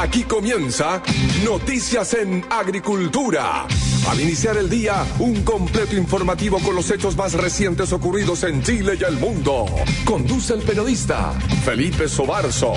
Aquí comienza Noticias en Agricultura. Al iniciar el día, un completo informativo con los hechos más recientes ocurridos en Chile y el mundo. Conduce el periodista Felipe Sobarzo.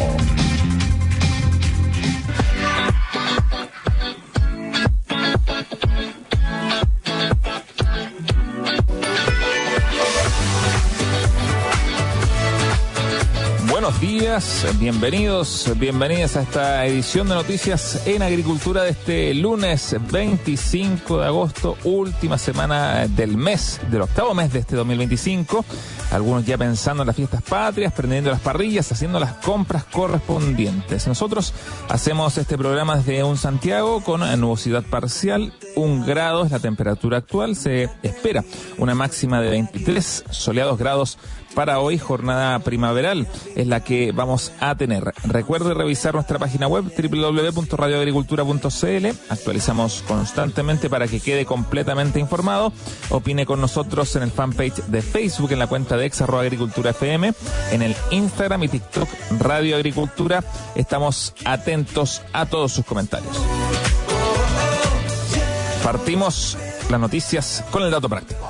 Buenos días, bienvenidas a esta edición de Noticias en Agricultura de este lunes 25 de agosto, última semana del mes, del octavo mes de este 2025. Algunos ya pensando en las fiestas patrias, prendiendo las parrillas, haciendo las compras correspondientes. Nosotros hacemos este programa desde un Santiago con nubosidad parcial, 1 grado es la temperatura actual, se espera una máxima de 23 soleados grados para hoy, jornada primaveral es la que vamos a tener. Recuerde revisar nuestra página web www.radioagricultura.cl. Actualizamos constantemente para que quede completamente informado. Opine con nosotros en el fanpage de Facebook, en la cuenta de @agriculturafm, en el Instagram y TikTok Radio Agricultura. Estamos atentos a todos sus comentarios. Partimos las noticias con el dato práctico.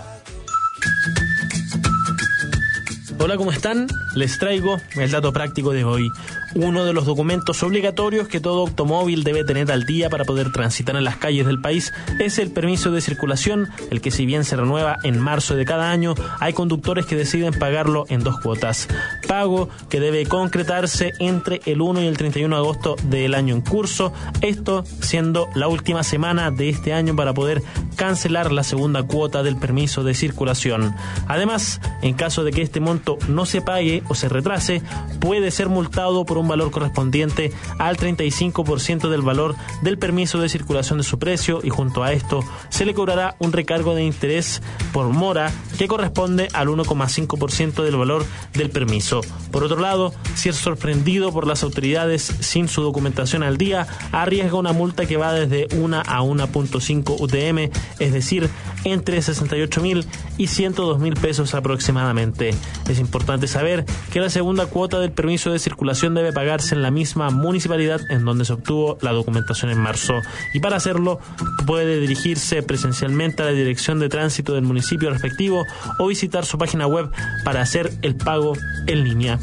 Hola, ¿cómo están? Les traigo el dato práctico de hoy. Uno de los documentos obligatorios que todo automóvil debe tener al día para poder transitar en las calles del país es el permiso de circulación, el que si bien se renueva en marzo de cada año, hay conductores que deciden pagarlo en 2 cuotas. Pago que debe concretarse entre el 1 y el 31 de agosto del año en curso, esto siendo la última semana de este año para poder cancelar la segunda cuota del permiso de circulación. Además, en caso de que este monto no se pague o se retrase, puede ser multado por un valor correspondiente al 35% del valor del permiso de circulación de su precio, y junto a esto se le cobrará un recargo de interés por mora que corresponde al 1,5% del valor del permiso. Por otro lado, si es sorprendido por las autoridades sin su documentación al día, arriesga una multa que va desde 1 a 1,5 UTM, es decir, entre 68.000 y 102.000 pesos aproximadamente. Es importante saber que la segunda cuota del permiso de circulación debe pagarse en la misma municipalidad en donde se obtuvo la documentación en marzo, y para hacerlo puede dirigirse presencialmente a la dirección de tránsito del municipio respectivo o visitar su página web para hacer el pago en línea.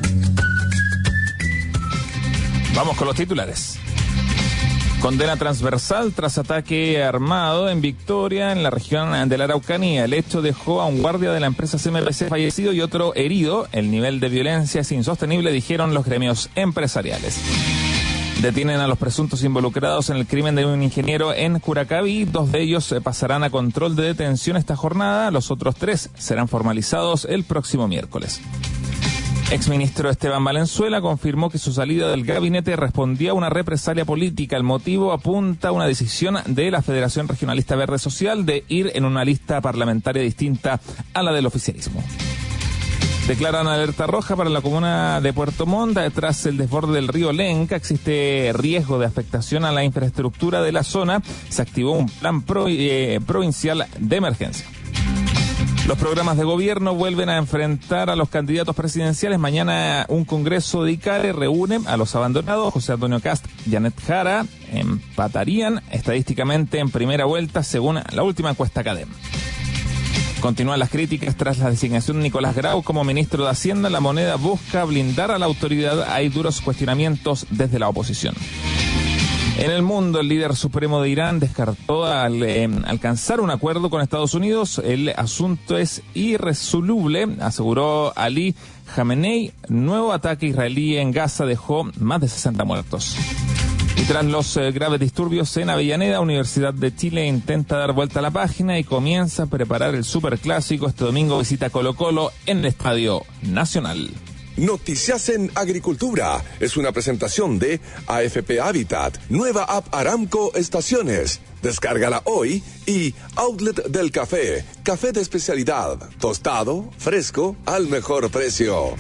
Vamos con los titulares. Condena transversal tras ataque armado en Victoria, en la región de la Araucanía. El hecho dejó a un guardia de la empresa CMPC fallecido y otro herido. El nivel de violencia es insostenible, dijeron los gremios empresariales. Detienen a los presuntos involucrados en el crimen de un ingeniero en Curacaví. 2 de ellos pasarán a control de detención esta jornada. Los otros 3 serán formalizados el próximo miércoles. Exministro Esteban Valenzuela confirmó que su salida del gabinete respondía a una represalia política. El motivo apunta a una decisión de la Federación Regionalista Verde Social de ir en una lista parlamentaria distinta a la del oficialismo. Declaran alerta roja para la comuna de Puerto Montt tras el desborde del río Lenca. Existe riesgo de afectación a la infraestructura de la zona. Se activó un plan provincial de emergencia. Los programas de gobierno vuelven a enfrentar a los candidatos presidenciales. Mañana un congreso de ICARE reúne a los abandonados. José Antonio Kast y Janet Jara empatarían estadísticamente en primera vuelta según la última encuesta CADEM. Continúan las críticas tras la designación de Nicolás Grau como ministro de Hacienda. La Moneda busca blindar a la autoridad. Hay duros cuestionamientos desde la oposición. En el mundo, el líder supremo de Irán descartó alcanzar un acuerdo con Estados Unidos. El asunto es irresoluble, aseguró Ali Khamenei. Nuevo ataque israelí en Gaza dejó más de 60 muertos. Y tras los graves disturbios en Avellaneda, Universidad de Chile intenta dar vuelta a la página y comienza a preparar el superclásico. Este domingo visita Colo-Colo en el Estadio Nacional. Noticias en Agricultura es una presentación de AFP Habitat, nueva app Aramco Estaciones. Descárgala hoy. Y Outlet del Café, café de especialidad, tostado, fresco, al mejor precio.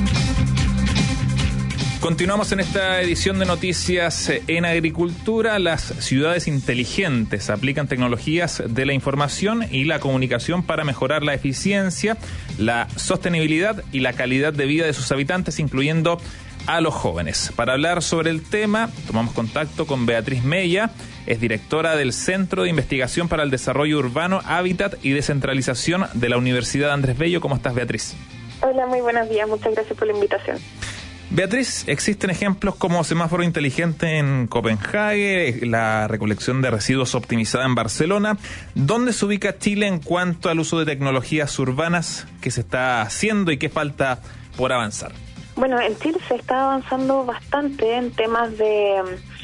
Continuamos en esta edición de Noticias en Agricultura. Las ciudades inteligentes aplican tecnologías de la información y la comunicación para mejorar la eficiencia, la sostenibilidad y la calidad de vida de sus habitantes, incluyendo a los jóvenes. Para hablar sobre el tema, tomamos contacto con Beatriz Mella, es directora del Centro de Investigación para el Desarrollo Urbano, Hábitat y Descentralización de la Universidad Andrés Bello. ¿Cómo estás, Beatriz? Hola, muy buenos días. Muchas gracias por la invitación. Beatriz, existen ejemplos como semáforo inteligente en Copenhague, la recolección de residuos optimizada en Barcelona. ¿Dónde se ubica Chile en cuanto al uso de tecnologías urbanas? ¿Qué se está haciendo y qué falta por avanzar? Bueno, en Chile se está avanzando bastante en temas de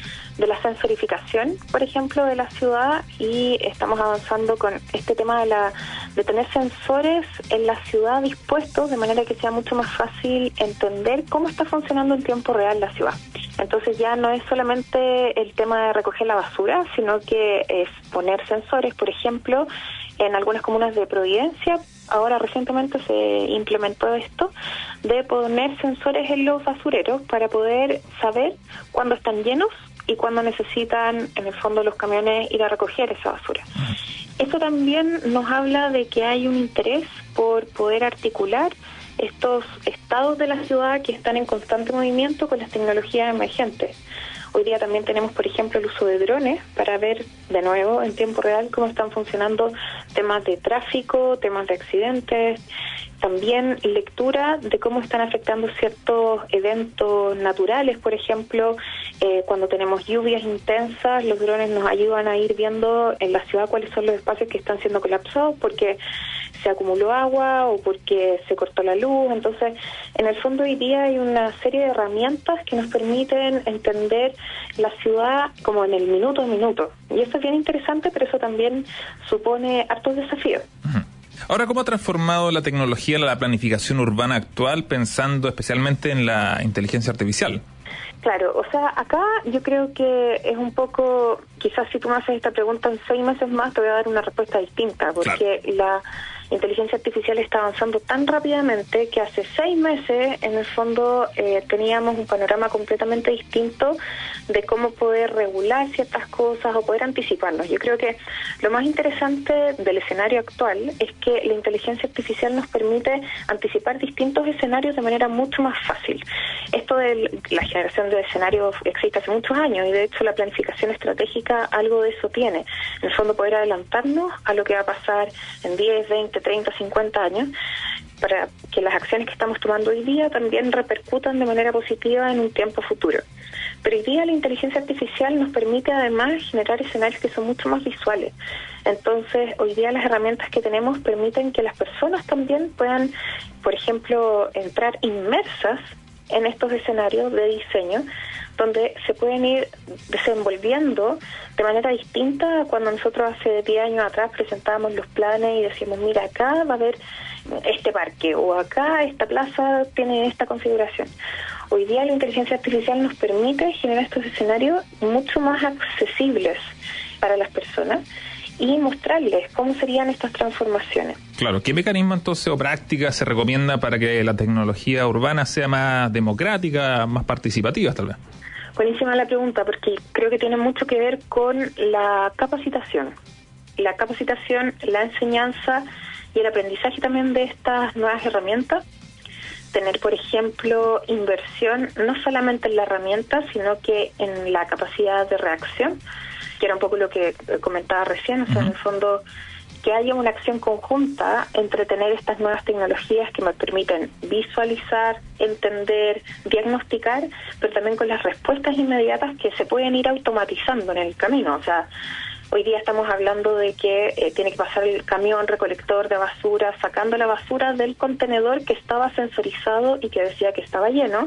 la sensorificación, por ejemplo, de la ciudad, y estamos avanzando con este tema de tener sensores en la ciudad dispuestos de manera que sea mucho más fácil entender cómo está funcionando en tiempo real la ciudad. Entonces ya no es solamente el tema de recoger la basura, sino que es poner sensores, por ejemplo, en algunas comunas de Providencia. Ahora recientemente se implementó esto de poner sensores en los basureros para poder saber cuándo están llenos y cuando necesitan, en el fondo, los camiones ir a recoger esa basura. Esto también nos habla de que hay un interés por poder articular estos estados de la ciudad que están en constante movimiento con las tecnologías emergentes. Hoy día también tenemos, por ejemplo, el uso de drones para ver de nuevo en tiempo real cómo están funcionando temas de tráfico, temas de accidentes, también lectura de cómo están afectando ciertos eventos naturales. Por ejemplo, cuando tenemos lluvias intensas, los drones nos ayudan a ir viendo en la ciudad cuáles son los espacios que están siendo colapsados porque se acumuló agua o porque se cortó la luz. Entonces, en el fondo hoy día hay una serie de herramientas que nos permiten entender la ciudad como en el minuto a minuto. Y eso es bien interesante, pero eso también supone hartos desafíos. Ahora, ¿cómo ha transformado la tecnología la planificación urbana actual, pensando especialmente en la inteligencia artificial? Claro, o sea, acá yo creo que es un poco, quizás si tú me haces esta pregunta en 6 meses más te voy a dar una respuesta distinta, porque la inteligencia artificial está avanzando tan rápidamente que hace 6 meses, en el fondo, teníamos un panorama completamente distinto de cómo poder regular ciertas cosas o poder anticiparnos. Yo creo que lo más interesante del escenario actual es que la inteligencia artificial nos permite anticipar distintos escenarios de manera mucho más fácil. Esto de la generación de escenarios existe hace muchos años y de hecho la planificación estratégica algo de eso tiene. En el fondo poder adelantarnos a lo que va a pasar en 10, 20, 30, 50 años para que las acciones que estamos tomando hoy día también repercutan de manera positiva en un tiempo futuro. Pero hoy día la inteligencia artificial nos permite además generar escenarios que son mucho más visuales. Entonces, hoy día las herramientas que tenemos permiten que las personas también puedan, por ejemplo, entrar inmersas en estos escenarios de diseño, donde se pueden ir desenvolviendo de manera distinta a cuando nosotros hace 10 años atrás presentábamos los planes y decíamos, mira, acá va a haber este parque, o acá esta plaza tiene esta configuración. Hoy día la inteligencia artificial nos permite generar estos escenarios mucho más accesibles para las personas y mostrarles cómo serían estas transformaciones. Claro, ¿qué mecanismo entonces o práctica se recomienda para que la tecnología urbana sea más democrática, más participativa tal vez? Buenísima la pregunta, porque creo que tiene mucho que ver con la capacitación. La capacitación, la enseñanza y el aprendizaje también de estas nuevas herramientas. Tener, por ejemplo, inversión no solamente en la herramienta, sino que en la capacidad de reacción, que era un poco lo que comentaba recién, o sea, en el fondo, que haya una acción conjunta entre tener estas nuevas tecnologías que me permiten visualizar, entender, diagnosticar, pero también con las respuestas inmediatas que se pueden ir automatizando en el camino. O sea, hoy día estamos hablando de que tiene que pasar el camión recolector de basura, sacando la basura del contenedor que estaba sensorizado y que decía que estaba lleno,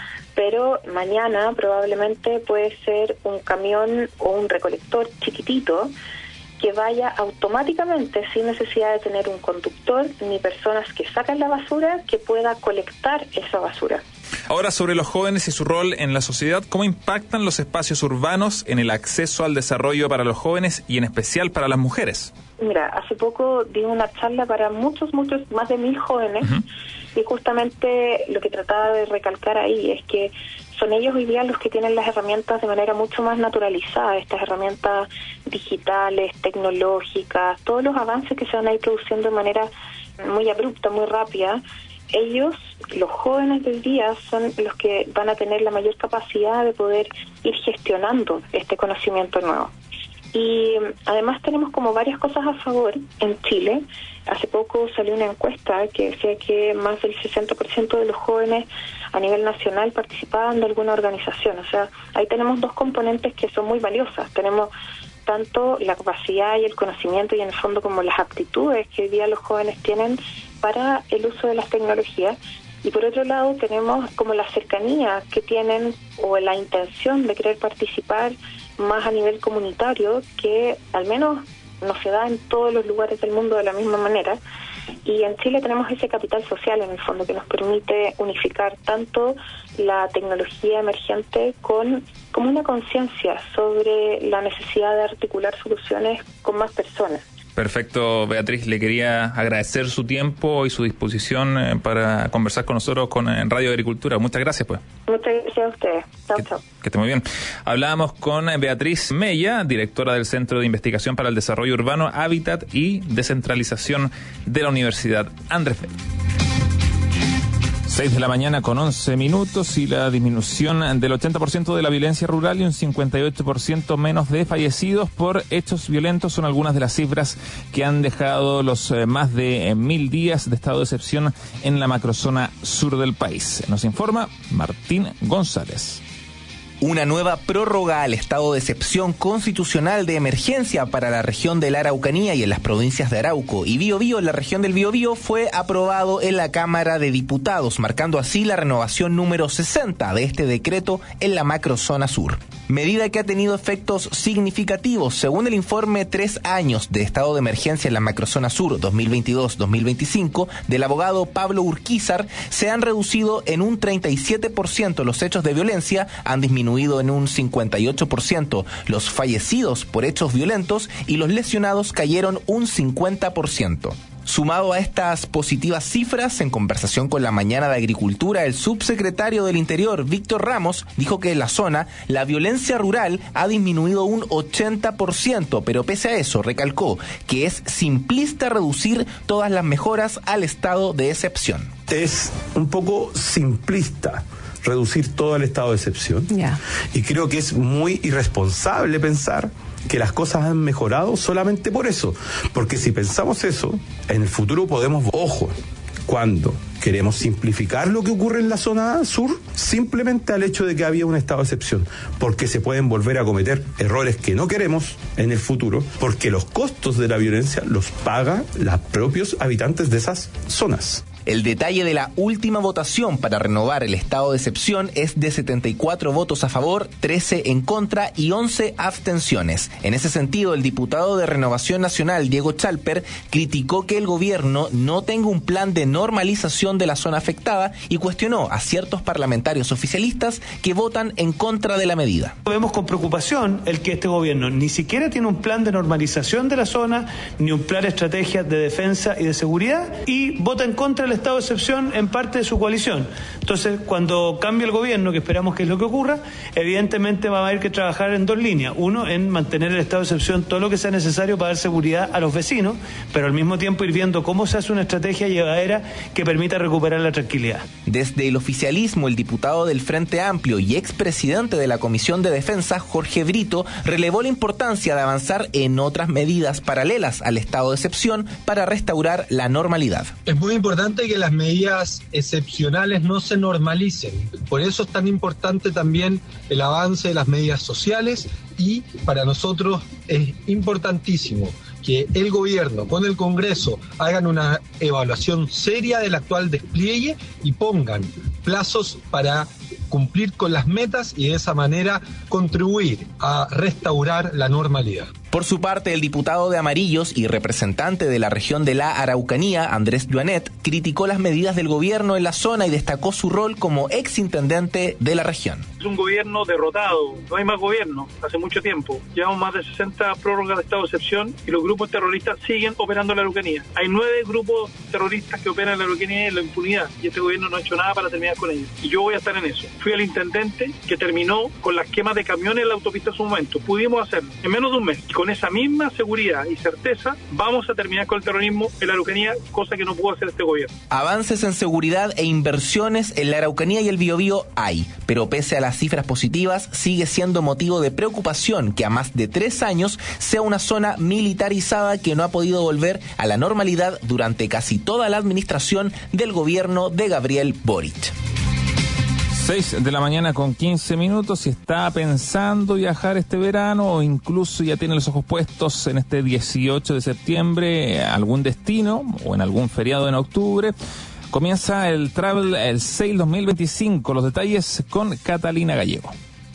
pero mañana probablemente puede ser un camión o un recolector chiquitito que vaya automáticamente sin necesidad de tener un conductor ni personas que sacan la basura que pueda colectar esa basura. Ahora, sobre los jóvenes y su rol en la sociedad, ¿cómo impactan los espacios urbanos en el acceso al desarrollo para los jóvenes y en especial para las mujeres? Mira, hace poco di una charla para muchos, más de 1.000 jóvenes, y justamente lo que trataba de recalcar ahí es que son ellos hoy día los que tienen las herramientas de manera mucho más naturalizada, estas herramientas digitales, tecnológicas, todos los avances que se van a ir produciendo de manera muy abrupta, muy rápida. ellos, los jóvenes del día, son los que van a tener la mayor capacidad de poder ir gestionando este conocimiento nuevo. Y además tenemos como varias cosas a favor en Chile. Hace poco salió una encuesta que decía que más del 60% de los jóvenes a nivel nacional participaban de alguna organización. O sea, ahí tenemos dos componentes que son muy valiosas. Tenemos tanto la capacidad y el conocimiento y en el fondo como las aptitudes que hoy día los jóvenes tienen para el uso de las tecnologías. Y por otro lado tenemos como la cercanía que tienen o la intención de querer participar más a nivel comunitario, que al menos no se da en todos los lugares del mundo de la misma manera. Y en Chile tenemos ese capital social en el fondo que nos permite unificar tanto la tecnología emergente con como una conciencia sobre la necesidad de articular soluciones con más personas. Perfecto, Beatriz, le quería agradecer su tiempo y su disposición para conversar con nosotros en Radio Agricultura. Muchas gracias, pues. Muchas gracias a ustedes. Chao. Que esté muy bien. Hablábamos con Beatriz Mella, directora del Centro de Investigación para el Desarrollo Urbano, Hábitat y Descentralización de la Universidad Andrés Bello. 6 de la mañana con 11 minutos y la disminución del 80% de la violencia rural y un 58% menos de fallecidos por hechos violentos son algunas de las cifras que han dejado los más de 1.000 días de estado de excepción en la macrozona sur del país. Nos informa Martín González. Una nueva prórroga al estado de excepción constitucional de emergencia para la región de la Araucanía y en las provincias de Arauco y Biobío en la región del Biobío fue aprobado en la Cámara de Diputados, marcando así la renovación número 60 de este decreto en la macrozona sur. Medida que ha tenido efectos significativos. Según el informe 3 años de estado de emergencia en la macrozona sur 2022-2025 del abogado Pablo Urquizar, se han reducido en un 37% los hechos de violencia, han disminuido en un 58% los fallecidos por hechos violentos y los lesionados cayeron un 50%. Sumado a estas positivas cifras, en conversación con La Mañana de Agricultura, el subsecretario del Interior, Víctor Ramos, dijo que en la zona la violencia rural ha disminuido un 80%, pero pese a eso recalcó que es simplista reducir todas las mejoras al estado de excepción. Es un poco simplista reducir todo el estado de excepción. Y creo que es muy irresponsable pensar que las cosas han mejorado solamente por eso, porque si pensamos eso, en el futuro podemos, cuando queremos simplificar lo que ocurre en la zona sur, simplemente al hecho de que había un estado de excepción, porque se pueden volver a cometer errores que no queremos en el futuro, porque los costos de la violencia los pagan los propios habitantes de esas zonas. El detalle de la última votación para renovar el estado de excepción es de 74 votos a favor, 13 en contra y 11 abstenciones. En ese sentido, el diputado de Renovación Nacional, Diego Chalper, criticó que el gobierno no tenga un plan de normalización de la zona afectada y cuestionó a ciertos parlamentarios oficialistas que votan en contra de la medida. Vemos con preocupación el que este gobierno ni siquiera tiene un plan de normalización de la zona, ni un plan de estrategia de defensa y de seguridad, y vota en contra del estado de excepción en parte de su coalición. Entonces, cuando cambie el gobierno, que esperamos que es lo que ocurra, evidentemente va a haber que trabajar en dos líneas. Uno, en mantener el estado de excepción todo lo que sea necesario para dar seguridad a los vecinos, pero al mismo tiempo ir viendo cómo se hace una estrategia llevadera que permita recuperar la tranquilidad. Desde el oficialismo, el diputado del Frente Amplio y expresidente de la Comisión de Defensa, Jorge Brito, relevó la importancia de avanzar en otras medidas paralelas al estado de excepción para restaurar la normalidad. Es muy importante que las medidas excepcionales no se normalicen. Por eso es tan importante también el avance de las medidas sociales y para nosotros es importantísimo que el gobierno con el Congreso hagan una evaluación seria del actual despliegue y pongan plazos para cumplir con las metas y de esa manera contribuir a restaurar la normalidad. Por su parte, el diputado de Amarillos y representante de la región de la Araucanía, Andrés Joanet, criticó las medidas del gobierno en la zona y destacó su rol como exintendente de la región. Es un gobierno derrotado, no hay más gobierno hace mucho tiempo. Llevamos más de 60 prórrogas de estado de excepción y los grupos terroristas siguen operando en la Araucanía. Hay 9 grupos terroristas que operan en la Araucanía en la impunidad y este gobierno no ha hecho nada para terminar con ellos. Y yo voy a estar en eso. Fui el intendente que terminó con las quemas de camiones en la autopista en su momento. Pudimos hacerlo en menos de un mes. Y con esa misma seguridad y certeza vamos a terminar con el terrorismo en la Araucanía, cosa que no pudo hacer este gobierno. Avances en seguridad e inversiones en la Araucanía y el Biobío hay, pero pese a las cifras positivas, sigue siendo motivo de preocupación que a más de 3 años sea una zona militarizada que no ha podido volver a la normalidad durante casi toda la administración del gobierno de Gabriel Boric. 6 de la mañana con 15 minutos. Si está pensando viajar este verano o incluso ya tiene los ojos puestos en este 18 de septiembre a algún destino o en algún feriado en octubre, comienza el Sale 2025. Los detalles con Catalina Gallego.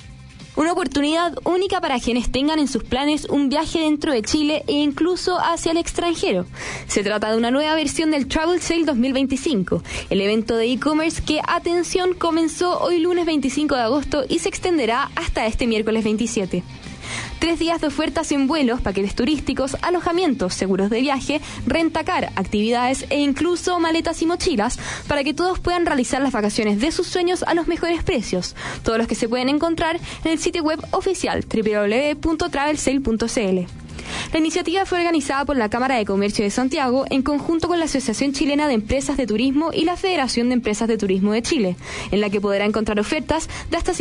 Una oportunidad única para quienes tengan en sus planes un viaje dentro de Chile e incluso hacia el extranjero. Se trata de una nueva versión del Travel Sale 2025, el evento de e-commerce que, atención, comenzó hoy lunes 25 de agosto y se extenderá hasta este miércoles 27. 3 días de ofertas en vuelos, paquetes turísticos, alojamientos, seguros de viaje, rentacar, actividades e incluso maletas y mochilas para que todos puedan realizar las vacaciones de sus sueños a los mejores precios, todos los que se pueden encontrar en el sitio web oficial www.travelsale.cl. La iniciativa fue organizada por la Cámara de Comercio de Santiago en conjunto con la Asociación Chilena de Empresas de Turismo y la Federación de Empresas de Turismo de Chile, en la que podrá encontrar ofertas de hasta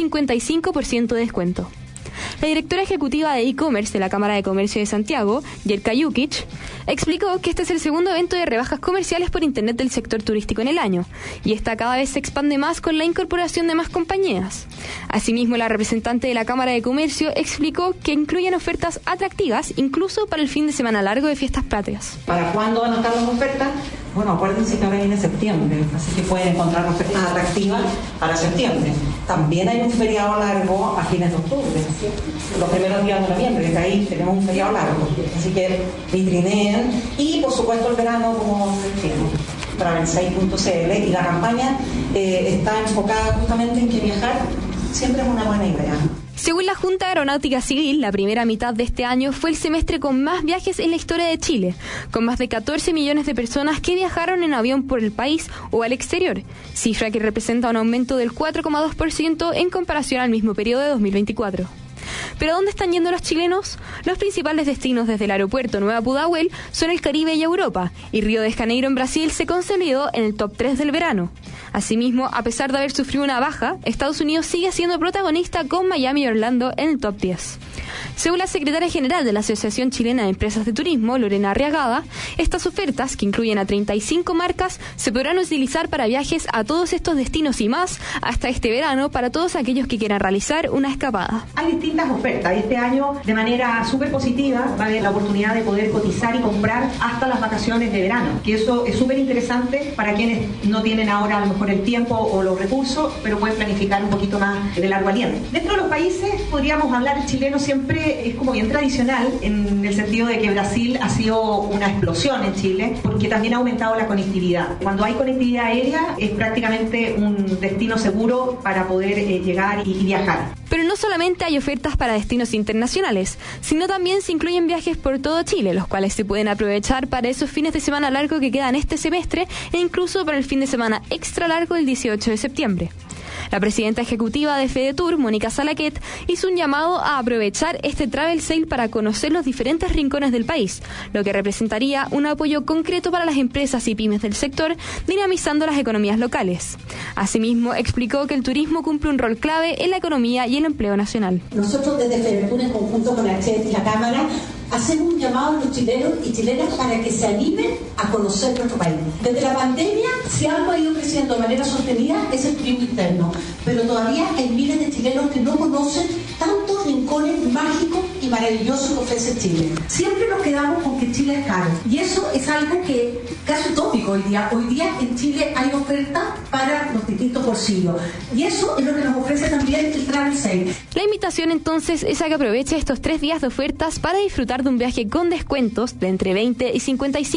55% de descuento. La directora ejecutiva de e-commerce de la Cámara de Comercio de Santiago, Jelka Jukic, explicó que este es el segundo evento de rebajas comerciales por Internet del sector turístico en el año, y esta cada vez se expande más con la incorporación de más compañías. Asimismo, la representante de la Cámara de Comercio explicó que incluyen ofertas atractivas incluso para el fin de semana largo de Fiestas Patrias. ¿Para cuándo van a estar las ofertas? Bueno, acuérdense que ahora viene septiembre, así que pueden encontrar ofertas atractivas para septiembre. También hay un feriado largo a fines de octubre, los primeros días de noviembre, que ahí tenemos un feriado largo. Así que vitrineen y, por supuesto, el verano, como decíamos, travelsale.cl, y la campaña está enfocada justamente en que viajar siempre es una buena idea. Según la Junta Aeronáutica Civil, la primera mitad de este año fue el semestre con más viajes en la historia de Chile, con más de 14 millones de personas que viajaron en avión por el país o al exterior, cifra que representa un aumento del 4,2% en comparación al mismo periodo de 2024. ¿Pero a dónde están yendo los chilenos? Los principales destinos desde el aeropuerto Nueva Pudahuel son el Caribe y Europa, y Río de Janeiro en Brasil se consolidó en el top 3 del verano. Asimismo, a pesar de haber sufrido una baja, Estados Unidos sigue siendo protagonista con Miami y Orlando en el top 10. Según la secretaria general de la Asociación Chilena de Empresas de Turismo, Lorena Arriagada, estas ofertas, que incluyen a 35 marcas, se podrán utilizar para viajes a todos estos destinos y más hasta este verano para todos aquellos que quieran realizar una escapada. Hay distintas ofertas. Este año, de manera súper positiva, va a haber la oportunidad de poder cotizar y comprar hasta las vacaciones de verano, que eso es súper interesante para quienes no tienen ahora a lo mejor el tiempo o los recursos, pero pueden planificar un poquito más de largo aliento. Dentro de los países, podríamos hablar, el chileno siempre es como bien tradicional en el sentido de que Brasil ha sido una explosión en Chile porque también ha aumentado la conectividad. Cuando hay conectividad aérea es prácticamente un destino seguro para poder llegar y viajar. Pero no solamente hay ofertas para destinos internacionales, sino también se incluyen viajes por todo Chile, los cuales se pueden aprovechar para esos fines de semana largo que quedan este semestre e incluso para el fin de semana extra largo del 18 de septiembre. La presidenta ejecutiva de FedeTour, Mónica Salaquet, hizo un llamado a aprovechar este Travel Sale para conocer los diferentes rincones del país, lo que representaría un apoyo concreto para las empresas y pymes del sector, dinamizando las economías locales. Asimismo, explicó que el turismo cumple un rol clave en la economía y el empleo nacional. Nosotros desde FedeTour, en conjunto con la Cámara, hacemos un llamado a los chilenos y chilenas para que se animen a conocer nuestro país. Desde la pandemia, si algo ha ido creciendo de manera sostenida, es el turismo interno. Pero todavía hay miles de chilenos que no conocen tantos rincones mágicos y maravillosos que ofrece Chile. Siempre nos quedamos con que Chile es caro. Y eso es algo que casi utópico hoy día. Hoy día en Chile hay oferta para los distintos bolsillos. Y eso es lo que nos ofrece también el Travel Sale. La invitación entonces es a que aproveche estos 3 días de ofertas para disfrutar de un viaje con descuentos de entre 20 y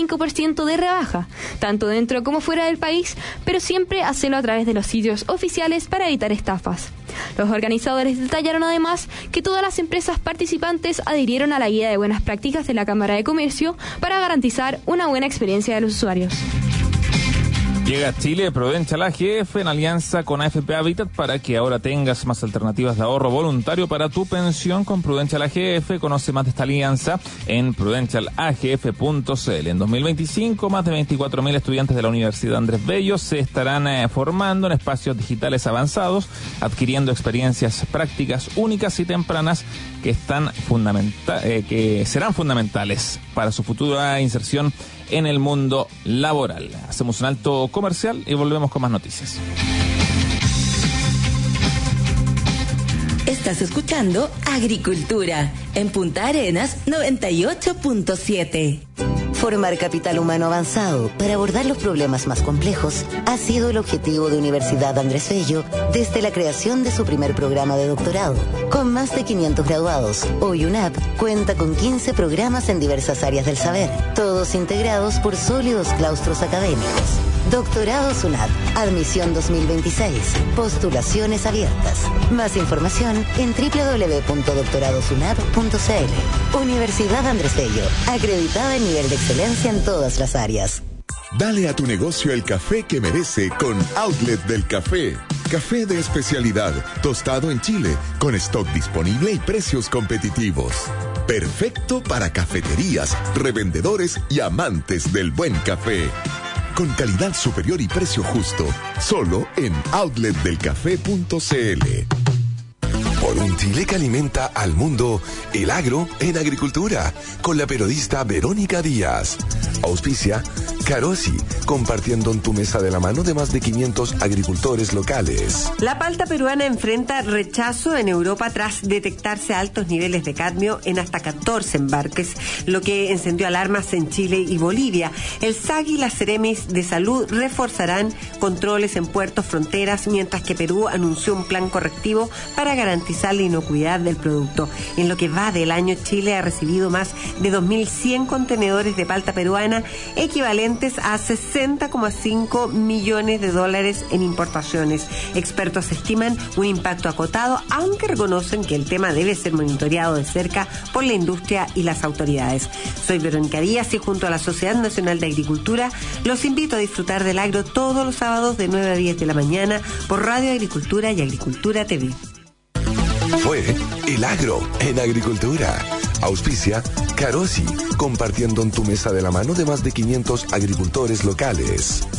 55% de rebaja, tanto dentro como fuera del país, pero siempre hacerlo a través de los sitios oficiales para evitar estafas. Los organizadores detallaron además que todas las empresas participantes adhirieron a la guía de buenas prácticas de la Cámara de Comercio para garantizar una buena experiencia de los usuarios. Llega a Chile Prudential AGF en alianza con AFP Habitat para que ahora tengas más alternativas de ahorro voluntario para tu pensión con Prudential AGF. Conoce más de esta alianza en prudentialagf.cl. En 2025, más de 24.000 estudiantes de la Universidad Andrés Bello se estarán formando en espacios digitales avanzados, adquiriendo experiencias prácticas únicas y tempranas que serán fundamentales para su futura inserción en el mundo laboral. Hacemos un alto comercial y volvemos con más noticias. Estás escuchando Agricultura en Punta Arenas 98.7. Formar capital humano avanzado para abordar los problemas más complejos ha sido el objetivo de Universidad Andrés Bello desde la creación de su primer programa de doctorado. Con más de 500 graduados, hoy UNAP cuenta con 15 programas en diversas áreas del saber, todos integrados por sólidos claustros académicos. Doctorados UNAP, admisión 2026, postulaciones abiertas. Más información en www.doctoradosunap.cl. Universidad Andrés Bello, acreditada en nivel de excelencia en todas las áreas. Dale a tu negocio el café que merece con Outlet del Café. Café de especialidad, tostado en Chile, con stock disponible y precios competitivos. Perfecto para cafeterías, revendedores y amantes del buen café. Con calidad superior y precio justo, solo en outletdelcafé.cl. Por un Chile que alimenta al mundo, el agro en agricultura, con la periodista Verónica Díaz. Auspicia Carosi, compartiendo en tu mesa de la mano de más de 500 agricultores locales. La palta peruana enfrenta rechazo en Europa tras detectarse altos niveles de cadmio en hasta 14 embarques, lo que encendió alarmas en Chile y Bolivia. El SAG y las Ceremis de Salud reforzarán controles en puertos, fronteras, mientras que Perú anunció un plan correctivo para garantizar la inocuidad del producto. En lo que va del año, Chile ha recibido más de 2.100 contenedores de palta peruana, equivalentes a $60,5 millones en importaciones. Expertos estiman un impacto acotado, aunque reconocen que el tema debe ser monitoreado de cerca por la industria y las autoridades. Soy Verónica Díaz y junto a la Sociedad Nacional de Agricultura los invito a disfrutar del agro todos los sábados de 9 a 10 de la mañana por Radio Agricultura y Agricultura TV. Fue el agro en agricultura. Auspicia Carosi, compartiendo en tu mesa de la mano de más de 500 agricultores locales.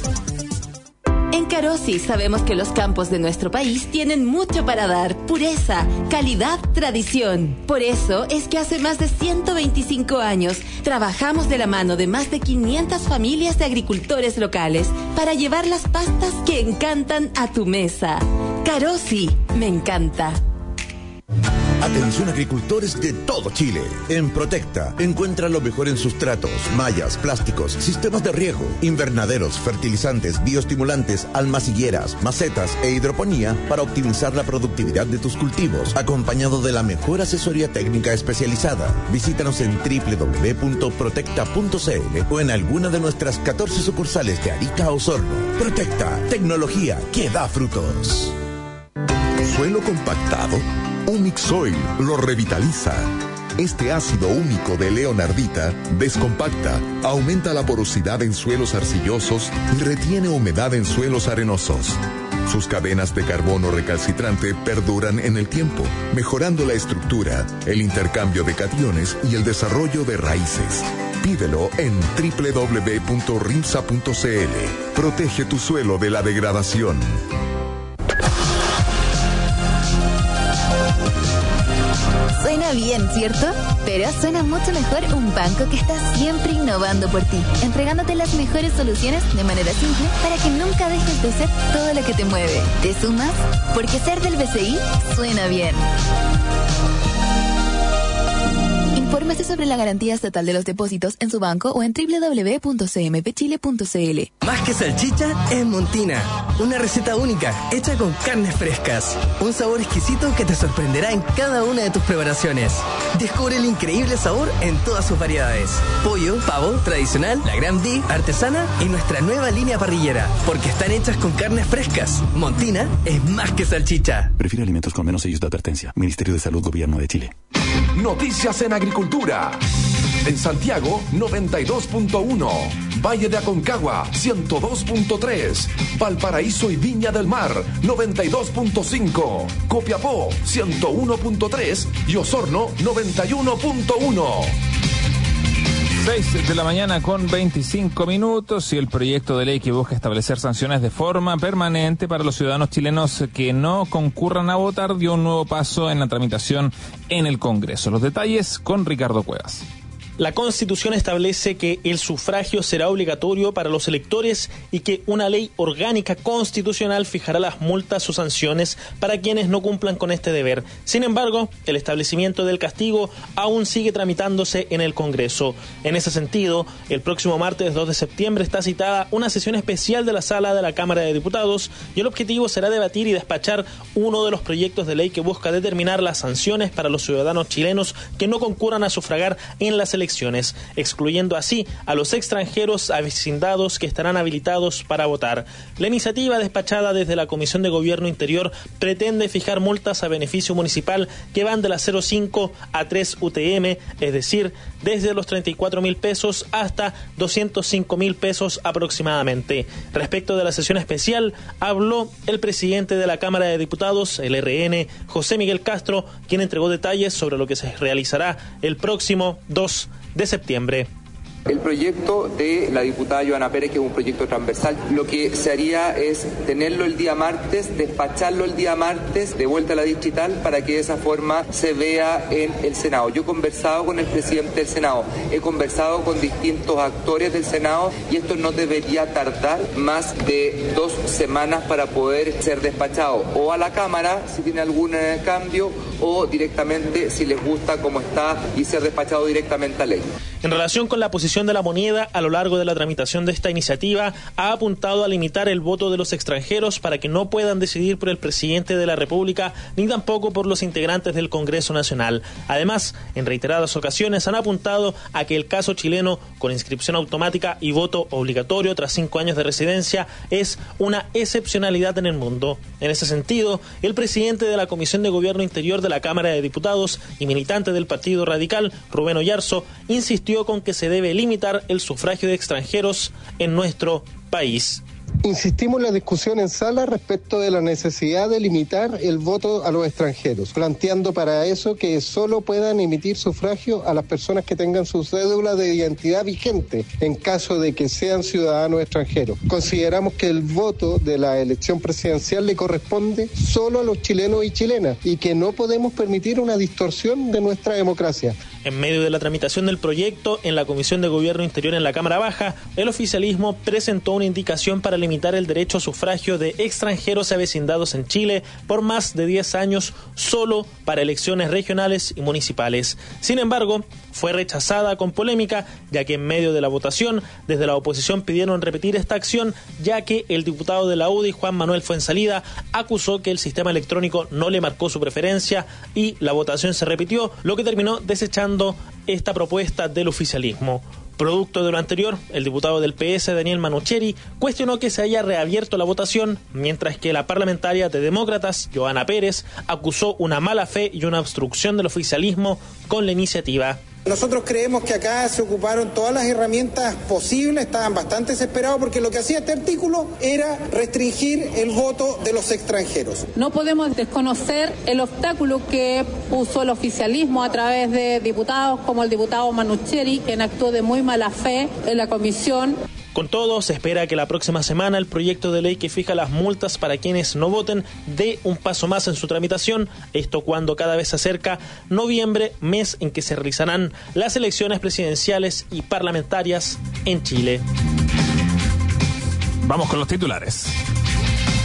En Carosi sabemos que los campos de nuestro país tienen mucho para dar: pureza, calidad, tradición. Por eso es que hace más de 125 años trabajamos de la mano de más de 500 familias de agricultores locales para llevar las pastas que encantan a tu mesa. Carosi, me encanta. Atención agricultores de todo Chile. En Protecta encuentra lo mejor en sustratos, mallas, plásticos, sistemas de riego, invernaderos, fertilizantes, bioestimulantes, almacilleras, macetas e hidroponía para optimizar la productividad de tus cultivos, acompañado de la mejor asesoría técnica especializada. Visítanos en www.protecta.cl o en alguna de nuestras 14 sucursales de Arica o Osorno. Protecta, tecnología que da frutos. ¿Suelo compactado? Umix Oil lo revitaliza. Este ácido único de Leonardita descompacta, aumenta la porosidad en suelos arcillosos y retiene humedad en suelos arenosos. Sus cadenas de carbono recalcitrante perduran en el tiempo, mejorando la estructura, el intercambio de cationes y el desarrollo de raíces. Pídelo en www.rimsa.cl. Protege tu suelo de la degradación. Suena bien, ¿cierto? Pero suena mucho mejor un banco que está siempre innovando por ti, entregándote las mejores soluciones de manera simple para que nunca dejes de ser todo lo que te mueve. ¿Te sumas? Porque ser del BCI suena bien. Informes y sobre la garantía estatal de los depósitos en su banco o en www.cmpchile.cl. Más que salchicha es Montina, una receta única hecha con carnes frescas, un sabor exquisito que te sorprenderá en cada una de tus preparaciones. Descubre el increíble sabor en todas sus variedades: pollo, pavo, tradicional, la Gran D, artesana y nuestra nueva línea parrillera, porque están hechas con carnes frescas. Montina es más que salchicha. Prefiere alimentos con menos sellos de advertencia. Ministerio de Salud, Gobierno de Chile. Noticias en agricultura. En Santiago, 92.1. Valle de Aconcagua, 102.3. Valparaíso y Viña del Mar, 92.5. Copiapó, 101.3. Y Osorno, 91.1. 6 de la mañana con 25 minutos y el proyecto de ley que busca establecer sanciones de forma permanente para los ciudadanos chilenos que no concurran a votar dio un nuevo paso en la tramitación en el Congreso. Los detalles con Ricardo Cuevas. La Constitución establece que el sufragio será obligatorio para los electores y que una ley orgánica constitucional fijará las multas o sanciones para quienes no cumplan con este deber. Sin embargo, el establecimiento del castigo aún sigue tramitándose en el Congreso. En ese sentido, el próximo martes 2 de septiembre está citada una sesión especial de la Sala de la Cámara de Diputados y el objetivo será debatir y despachar uno de los proyectos de ley que busca determinar las sanciones para los ciudadanos chilenos que no concurran a sufragar en las elecciones, excluyendo así a los extranjeros avecindados que estarán habilitados para votar. La iniciativa despachada desde la Comisión de Gobierno Interior pretende fijar multas a beneficio municipal que van de las 0,5 a 3 UTM, es decir, desde los 34.000 pesos hasta 205.000 pesos aproximadamente. Respecto de la sesión especial, habló el presidente de la Cámara de Diputados, el RN, José Miguel Castro, quien entregó detalles sobre lo que se realizará el próximo 2 de septiembre. El proyecto de la diputada Joana Pérez, que es un proyecto transversal, lo que se haría es tenerlo el día martes, despacharlo el día martes, de vuelta a la distrital, para que de esa forma se vea en el Senado. Yo he conversado con el presidente del Senado, he conversado con distintos actores del Senado y esto no debería tardar más de 2 semanas para poder ser despachado o a la Cámara si tiene algún cambio o directamente si les gusta como está y ser despachado directamente a ley. En relación con la posición de la moneda a lo largo de la tramitación de esta iniciativa, ha apuntado a limitar el voto de los extranjeros para que no puedan decidir por el presidente de la República ni tampoco por los integrantes del Congreso Nacional. Además, en reiteradas ocasiones han apuntado a que el caso chileno con inscripción automática y voto obligatorio tras 5 años de residencia es una excepcionalidad en el mundo. En ese sentido, el presidente de la Comisión de Gobierno Interior de la Cámara de Diputados y militante del Partido Radical, Rubén Oyarzo, insistió con que se debe limitar el sufragio de extranjeros en nuestro país. Insistimos en la discusión en sala respecto de la necesidad de limitar el voto a los extranjeros, planteando para eso que solo puedan emitir sufragio a las personas que tengan su cédula de identidad vigente, en caso de que sean ciudadanos extranjeros. Consideramos que el voto de la elección presidencial le corresponde solo a los chilenos y chilenas, y que no podemos permitir una distorsión de nuestra democracia. En medio de la tramitación del proyecto en la Comisión de Gobierno Interior en la Cámara Baja, el oficialismo presentó una indicación para limitar el derecho a sufragio de extranjeros avecindados en Chile por más de 10 años solo para elecciones regionales y municipales. Sin embargo, fue rechazada con polémica, ya que en medio de la votación, desde la oposición pidieron repetir esta acción, ya que el diputado de la UDI, Juan Manuel Fuenzalida, acusó que el sistema electrónico no le marcó su preferencia y la votación se repitió, lo que terminó desechando esta propuesta del oficialismo. Producto de lo anterior, el diputado del PS, Daniel Manucheri, cuestionó que se haya reabierto la votación, mientras que la parlamentaria de Demócratas, Joana Pérez, acusó una mala fe y una obstrucción del oficialismo con la iniciativa. Nosotros creemos que acá se ocuparon todas las herramientas posibles, estaban bastante desesperados porque lo que hacía este artículo era restringir el voto de los extranjeros. No podemos desconocer el obstáculo que puso el oficialismo a través de diputados como el diputado Manucheri, quien actuó de muy mala fe en la comisión. Con todo, se espera que la próxima semana el proyecto de ley que fija las multas para quienes no voten dé un paso más en su tramitación, esto cuando cada vez se acerca noviembre, mes en que se realizarán las elecciones presidenciales y parlamentarias en Chile. Vamos con los titulares.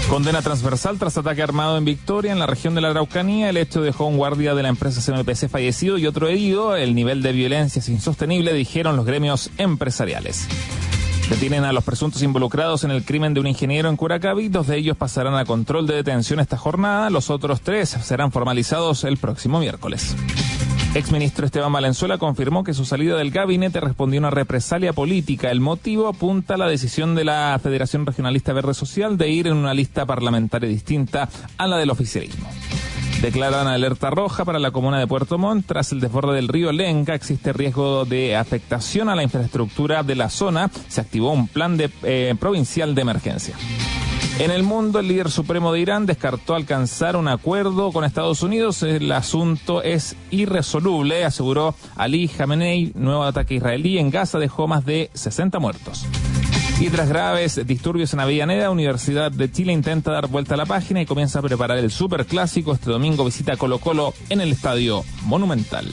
Condena transversal tras ataque armado en Victoria, en la región de la Araucanía. El hecho dejó un guardia de la empresa CMPC fallecido y otro herido. El nivel de violencia es insostenible, dijeron los gremios empresariales. Detienen a los presuntos involucrados en el crimen de un ingeniero en Curacaví. 2 de ellos pasarán a control de detención esta jornada. Los otros 3 serán formalizados el próximo miércoles. Exministro Esteban Valenzuela confirmó que su salida del gabinete respondió a una represalia política. El motivo apunta a la decisión de la Federación Regionalista Verde Social de ir en una lista parlamentaria distinta a la del oficialismo. Declaran alerta roja para la comuna de Puerto Montt. Tras el desborde del río Lenca existe riesgo de afectación a la infraestructura de la zona. Se activó un plan provincial de emergencia. En el mundo, el líder supremo de Irán descartó alcanzar un acuerdo con Estados Unidos. El asunto es irresoluble, aseguró Ali Khamenei. Nuevo ataque israelí en Gaza dejó más de 60 muertos. Y tras graves disturbios en Avellaneda, Universidad de Chile intenta dar vuelta a la página y comienza a preparar el superclásico. Este domingo visita a Colo-Colo en el Estadio Monumental.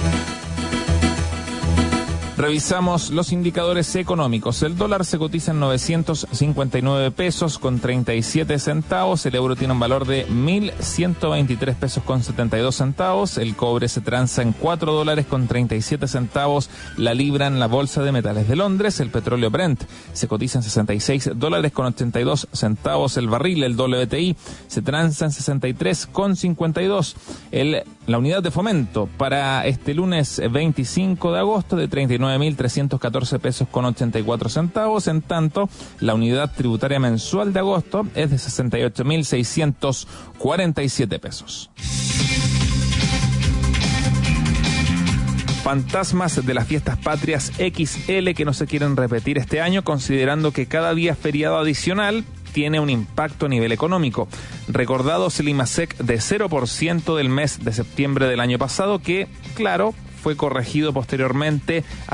Revisamos los indicadores económicos. El dólar se cotiza en 959 pesos con 37 centavos. El euro tiene un valor de 1.123 pesos con 72 centavos. El cobre se transa en 4 dólares con 37 centavos. La libra en la Bolsa de Metales de Londres. El petróleo Brent se cotiza en 66 dólares con 82 centavos. El barril, el WTI, se transa en 63 con 52. La unidad de fomento para este lunes 25 de agosto de 39.314 pesos con 84 centavos. En tanto, la unidad tributaria mensual de agosto es de 68.647 pesos. Fantasmas de las fiestas patrias XL que no se quieren repetir este año, considerando que cada día feriado adicional tiene un impacto a nivel económico. Recordados el IMASEC de 0% del mes de septiembre del año pasado, que, claro, fue corregido posteriormente a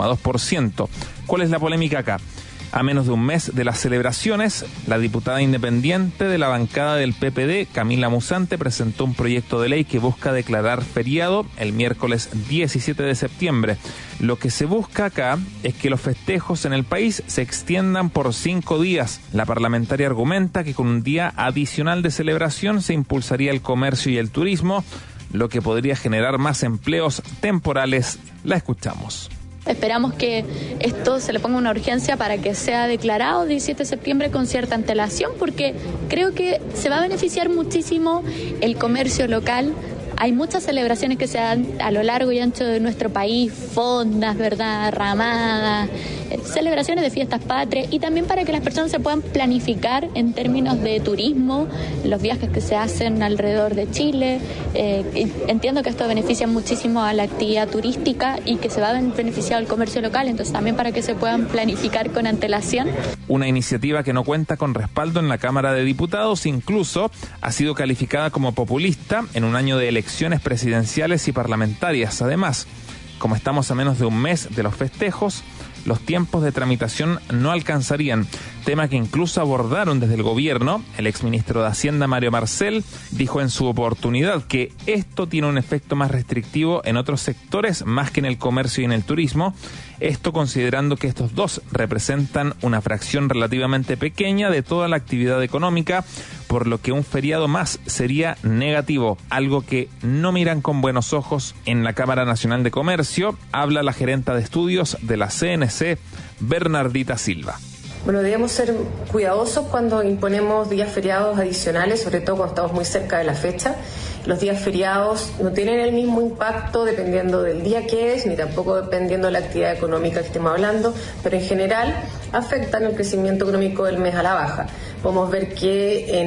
0,2%. ¿Cuál es la polémica acá? A menos de un mes de las celebraciones, la diputada independiente de la bancada del PPD, Camila Musante, presentó un proyecto de ley que busca declarar feriado el miércoles 17 de septiembre. Lo que se busca acá es que los festejos en el país se extiendan por 5 días. La parlamentaria argumenta que con un día adicional de celebración se impulsaría el comercio y el turismo, lo que podría generar más empleos temporales. La escuchamos. Esperamos que esto se le ponga una urgencia para que sea declarado 17 de septiembre con cierta antelación, porque creo que se va a beneficiar muchísimo el comercio local. Hay muchas celebraciones que se dan a lo largo y ancho de nuestro país, fondas, ¿verdad?, ramadas, celebraciones de fiestas patrias, y también para que las personas se puedan planificar en términos de turismo, los viajes que se hacen alrededor de Chile. Entiendo que esto beneficia muchísimo a la actividad turística y que se va a beneficiar al comercio local, entonces también para que se puedan planificar con antelación. Una iniciativa que no cuenta con respaldo en la Cámara de Diputados, incluso ha sido calificada como populista en un año de elecciones presidenciales y parlamentarias. Además, como estamos a menos de un mes de los festejos, los tiempos de tramitación no alcanzarían, tema que incluso abordaron desde el gobierno. El exministro de Hacienda, Mario Marcel, dijo en su oportunidad que esto tiene un efecto más restrictivo en otros sectores más que en el comercio y en el turismo, esto considerando que estos dos representan una fracción relativamente pequeña de toda la actividad económica, por lo que un feriado más sería negativo, algo que no miran con buenos ojos en la Cámara Nacional de Comercio. Habla la gerenta de estudios de la CNC, Bernardita Silva. Bueno, debemos ser cuidadosos cuando imponemos días feriados adicionales, sobre todo cuando estamos muy cerca de la fecha. Los días feriados no tienen el mismo impacto dependiendo del día que es, ni tampoco dependiendo de la actividad económica que estemos hablando, pero en general afectan el crecimiento económico del mes a la baja. Podemos ver que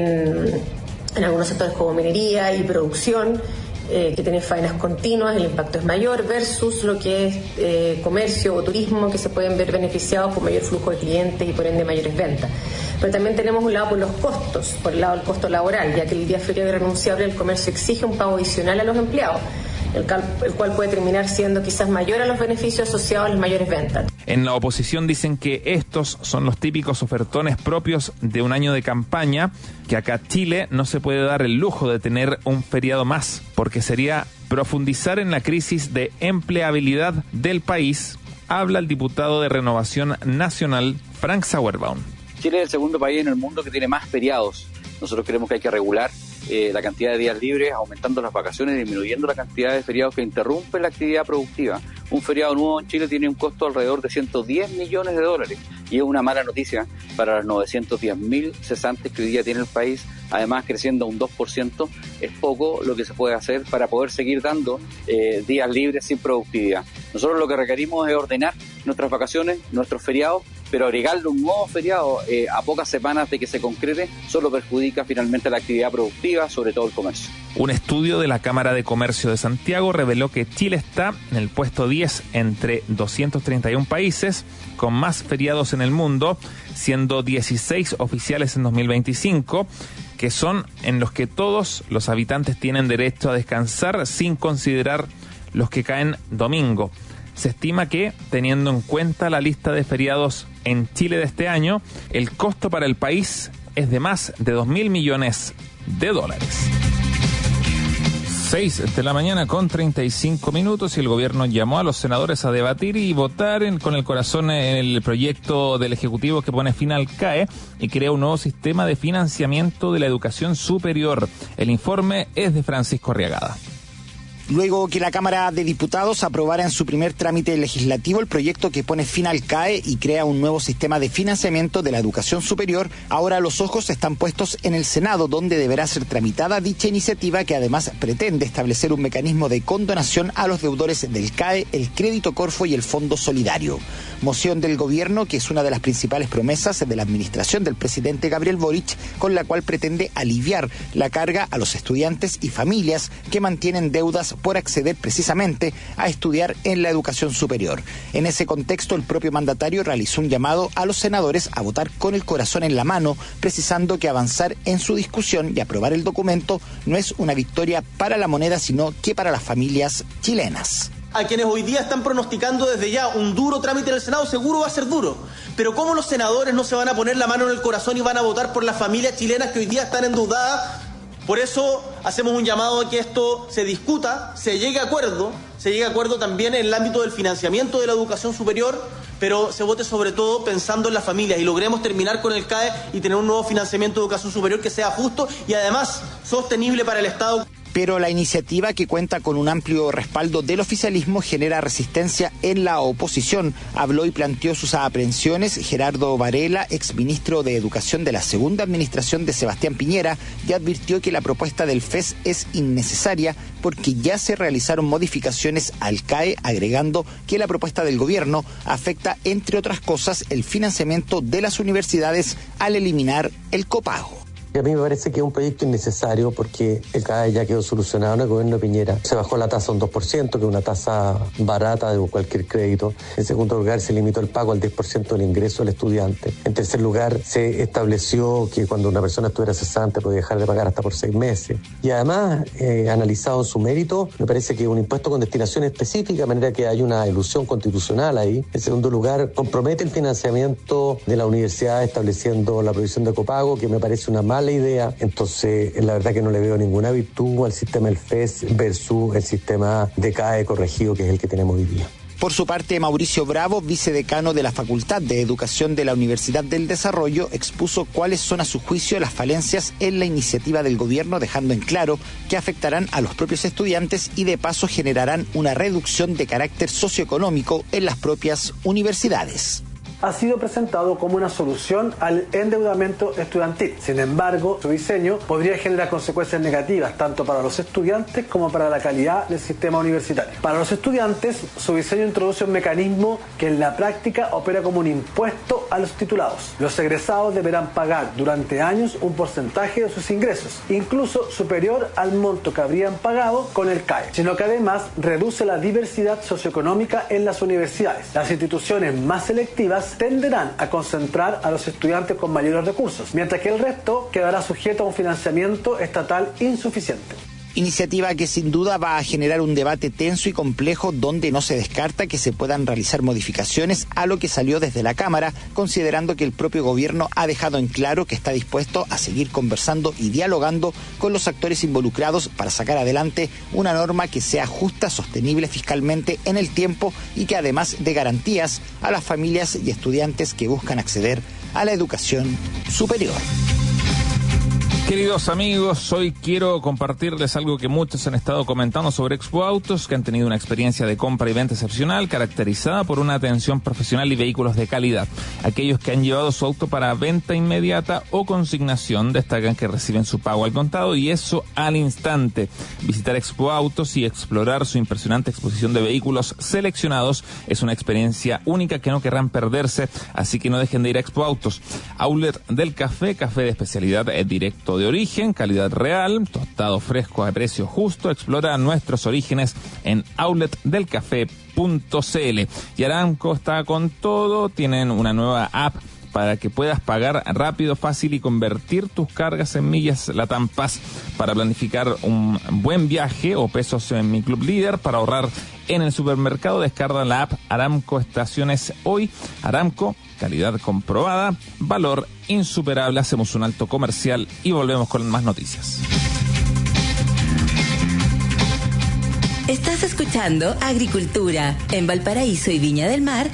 en algunos sectores como minería y producción, que tienen faenas continuas, el impacto es mayor versus lo que es comercio o turismo, que se pueden ver beneficiados por mayor flujo de clientes y por ende mayores ventas. Pero también tenemos un lado por los costos, por el lado del costo laboral, ya que el día feriado irrenunciable el comercio exige un pago adicional a los empleados, el cual puede terminar siendo quizás mayor a los beneficios asociados a las mayores ventas. En la oposición dicen que estos son los típicos ofertones propios de un año de campaña, que acá Chile no se puede dar el lujo de tener un feriado más, porque sería profundizar en la crisis de empleabilidad del país. Habla el diputado de Renovación Nacional, Frank Sauerbaum. Chile es el segundo país en el mundo que tiene más feriados. Nosotros creemos que hay que regular la cantidad de días libres, aumentando las vacaciones, disminuyendo la cantidad de feriados que interrumpen la actividad productiva. Un feriado nuevo en Chile tiene un costo alrededor de 110 millones de dólares y es una mala noticia para los 910.000 cesantes que hoy día tiene el país. Además, creciendo un 2%, es poco lo que se puede hacer para poder seguir dando días libres sin productividad. Nosotros lo que requerimos es ordenar nuestras vacaciones, nuestros feriados, pero agregarle un nuevo feriado a pocas semanas de que se concrete solo perjudica finalmente la actividad productiva, sobre todo el comercio. Un estudio de la Cámara de Comercio de Santiago reveló que Chile está en el puesto 10 entre 231 países con más feriados en el mundo, siendo 16 oficiales en 2025, que son en los que todos los habitantes tienen derecho a descansar sin considerar los que caen domingo. Se estima que, teniendo en cuenta la lista de feriados en Chile de este año, el costo para el país es de más de 2.000 millones de dólares. 6 de la mañana con 35 minutos y el gobierno llamó a los senadores a debatir y votar con el corazón en el proyecto del Ejecutivo que pone fin al CAE y crea un nuevo sistema de financiamiento de la educación superior. El informe es de Francisco Arriagada. Luego que la Cámara de Diputados aprobara en su primer trámite legislativo el proyecto que pone fin al CAE y crea un nuevo sistema de financiamiento de la educación superior, ahora los ojos están puestos en el Senado, donde deberá ser tramitada dicha iniciativa que además pretende establecer un mecanismo de condonación a los deudores del CAE, el Crédito Corfo y el Fondo Solidario. Moción del gobierno que es una de las principales promesas de la administración del presidente Gabriel Boric, con la cual pretende aliviar la carga a los estudiantes y familias que mantienen deudas por acceder precisamente a estudiar en la educación superior. En ese contexto, el propio mandatario realizó un llamado a los senadores a votar con el corazón en la mano, precisando que avanzar en su discusión y aprobar el documento no es una victoria para la moneda, sino que para las familias chilenas. A quienes hoy día están pronosticando desde ya un duro trámite en el Senado, seguro va a ser duro. Pero ¿cómo los senadores no se van a poner la mano en el corazón y van a votar por las familias chilenas que hoy día están endeudadas? Por eso hacemos un llamado a que esto se discuta, se llegue a acuerdo también en el ámbito del financiamiento de la educación superior, pero se vote sobre todo pensando en las familias y logremos terminar con el CAE y tener un nuevo financiamiento de educación superior que sea justo y además sostenible para el Estado. Pero la iniciativa, que cuenta con un amplio respaldo del oficialismo, genera resistencia en la oposición. Habló y planteó sus aprehensiones Gerardo Varela, exministro de Educación de la segunda administración de Sebastián Piñera, y advirtió que la propuesta del FES es innecesaria porque ya se realizaron modificaciones al CAE, agregando que la propuesta del gobierno afecta, entre otras cosas, el financiamiento de las universidades al eliminar el copago. A mí me parece que es un proyecto innecesario porque el CAE ya quedó solucionado en el gobierno de Piñera. Se bajó la tasa a un 2%, que es una tasa barata de cualquier crédito. En segundo lugar, se limitó el pago al 10% del ingreso del estudiante. En tercer lugar, se estableció que cuando una persona estuviera cesante podía dejar de pagar hasta por 6 meses. Y además, analizado en su mérito, me parece que es un impuesto con destinación específica, de manera que hay una ilusión constitucional ahí. En segundo lugar, compromete el financiamiento de la universidad estableciendo la provisión de copago, que me parece una mala idea. Entonces, la verdad que no le veo ninguna virtud al sistema del FES versus el sistema de CAE corregido, que es el que tenemos hoy día. Por su parte, Mauricio Bravo, vicedecano de la Facultad de Educación de la Universidad del Desarrollo, expuso cuáles son a su juicio las falencias en la iniciativa del gobierno, dejando en claro que afectarán a los propios estudiantes y de paso generarán una reducción de carácter socioeconómico en las propias universidades. Ha sido presentado como una solución al endeudamiento estudiantil. Sin embargo, su diseño podría generar consecuencias negativas tanto para los estudiantes como para la calidad del sistema universitario. Para los estudiantes, su diseño introduce un mecanismo que en la práctica opera como un impuesto a los titulados. Los egresados deberán pagar durante años un porcentaje de sus ingresos, incluso superior al monto que habrían pagado con el CAE, sino que además reduce la diversidad socioeconómica en las universidades. Las instituciones más selectivas tenderán a concentrar a los estudiantes con mayores recursos, mientras que el resto quedará sujeto a un financiamiento estatal insuficiente. Iniciativa que sin duda va a generar un debate tenso y complejo, donde no se descarta que se puedan realizar modificaciones a lo que salió desde la Cámara, considerando que el propio gobierno ha dejado en claro que está dispuesto a seguir conversando y dialogando con los actores involucrados para sacar adelante una norma que sea justa, sostenible fiscalmente en el tiempo y que además dé garantías a las familias y estudiantes que buscan acceder a la educación superior. Queridos amigos, hoy quiero compartirles algo que muchos han estado comentando sobre Expo Autos, que han tenido una experiencia de compra y venta excepcional, caracterizada por una atención profesional y vehículos de calidad. Aquellos que han llevado su auto para venta inmediata o consignación destacan que reciben su pago al contado y eso al instante. Visitar Expo Autos y explorar su impresionante exposición de vehículos seleccionados es una experiencia única que no querrán perderse, así que no dejen de ir a Expo Autos. Outlet del Café, café de especialidad directo de origen, calidad real, tostado fresco a precio justo. Explora nuestros orígenes en outletdelcafé.cl. Y Aramco está con todo, tienen una nueva app para que puedas pagar rápido, fácil y convertir tus cargas en millas Latam Pass para planificar un buen viaje o pesos en Mi Club Líder para ahorrar en el supermercado. Descarga la app Aramco Estaciones hoy. Aramco, calidad comprobada, valor insuperable. Hacemos un alto comercial y volvemos con más noticias. Estás escuchando Agricultura en Valparaíso y Viña del Mar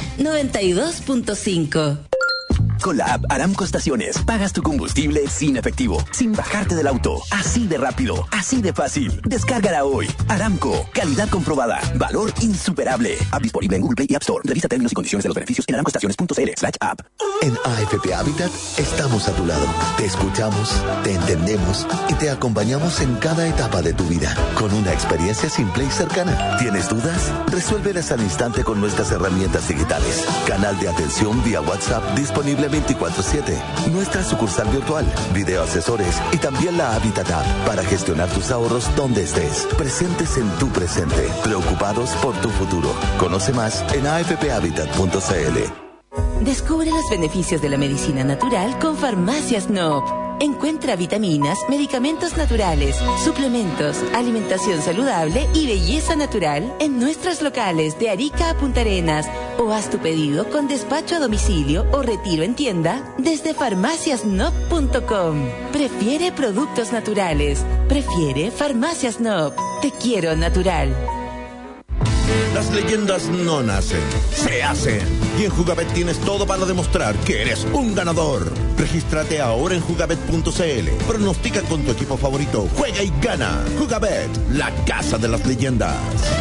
92.5. Con la app Aramco Estaciones, pagas tu combustible sin efectivo, sin bajarte del auto. Así de rápido, así de fácil. Descárgala hoy. Aramco, calidad comprobada, valor insuperable. App disponible en Google Play y App Store. Revisa términos y condiciones de los beneficios en aramcoestaciones.cl/app. En AFP Habitat estamos a tu lado. Te escuchamos, te entendemos y te acompañamos en cada etapa de tu vida. Con una experiencia simple y cercana. ¿Tienes dudas? Resuélvelas al instante con nuestras herramientas digitales. Canal de atención vía WhatsApp disponible 24/7, nuestra sucursal virtual, video asesores y también la Habitat App para gestionar tus ahorros donde estés. Presentes en tu presente, preocupados por tu futuro. Conoce más en afphabitat.cl. Descubre los beneficios de la medicina natural con Farmacias Noop. Encuentra vitaminas, medicamentos naturales, suplementos, alimentación saludable y belleza natural en nuestros locales de Arica a Punta Arenas, o haz tu pedido con despacho a domicilio o retiro en tienda desde farmaciasnoop.com. Prefiere productos naturales. Prefiere Farmacias Noop. Te quiero natural. Las leyendas no nacen, se hacen. Y en Jugabet tienes todo para demostrar que eres un ganador. Regístrate ahora en jugabet.cl. Pronostica con tu equipo favorito. Juega y gana. Jugabet, la casa de las leyendas.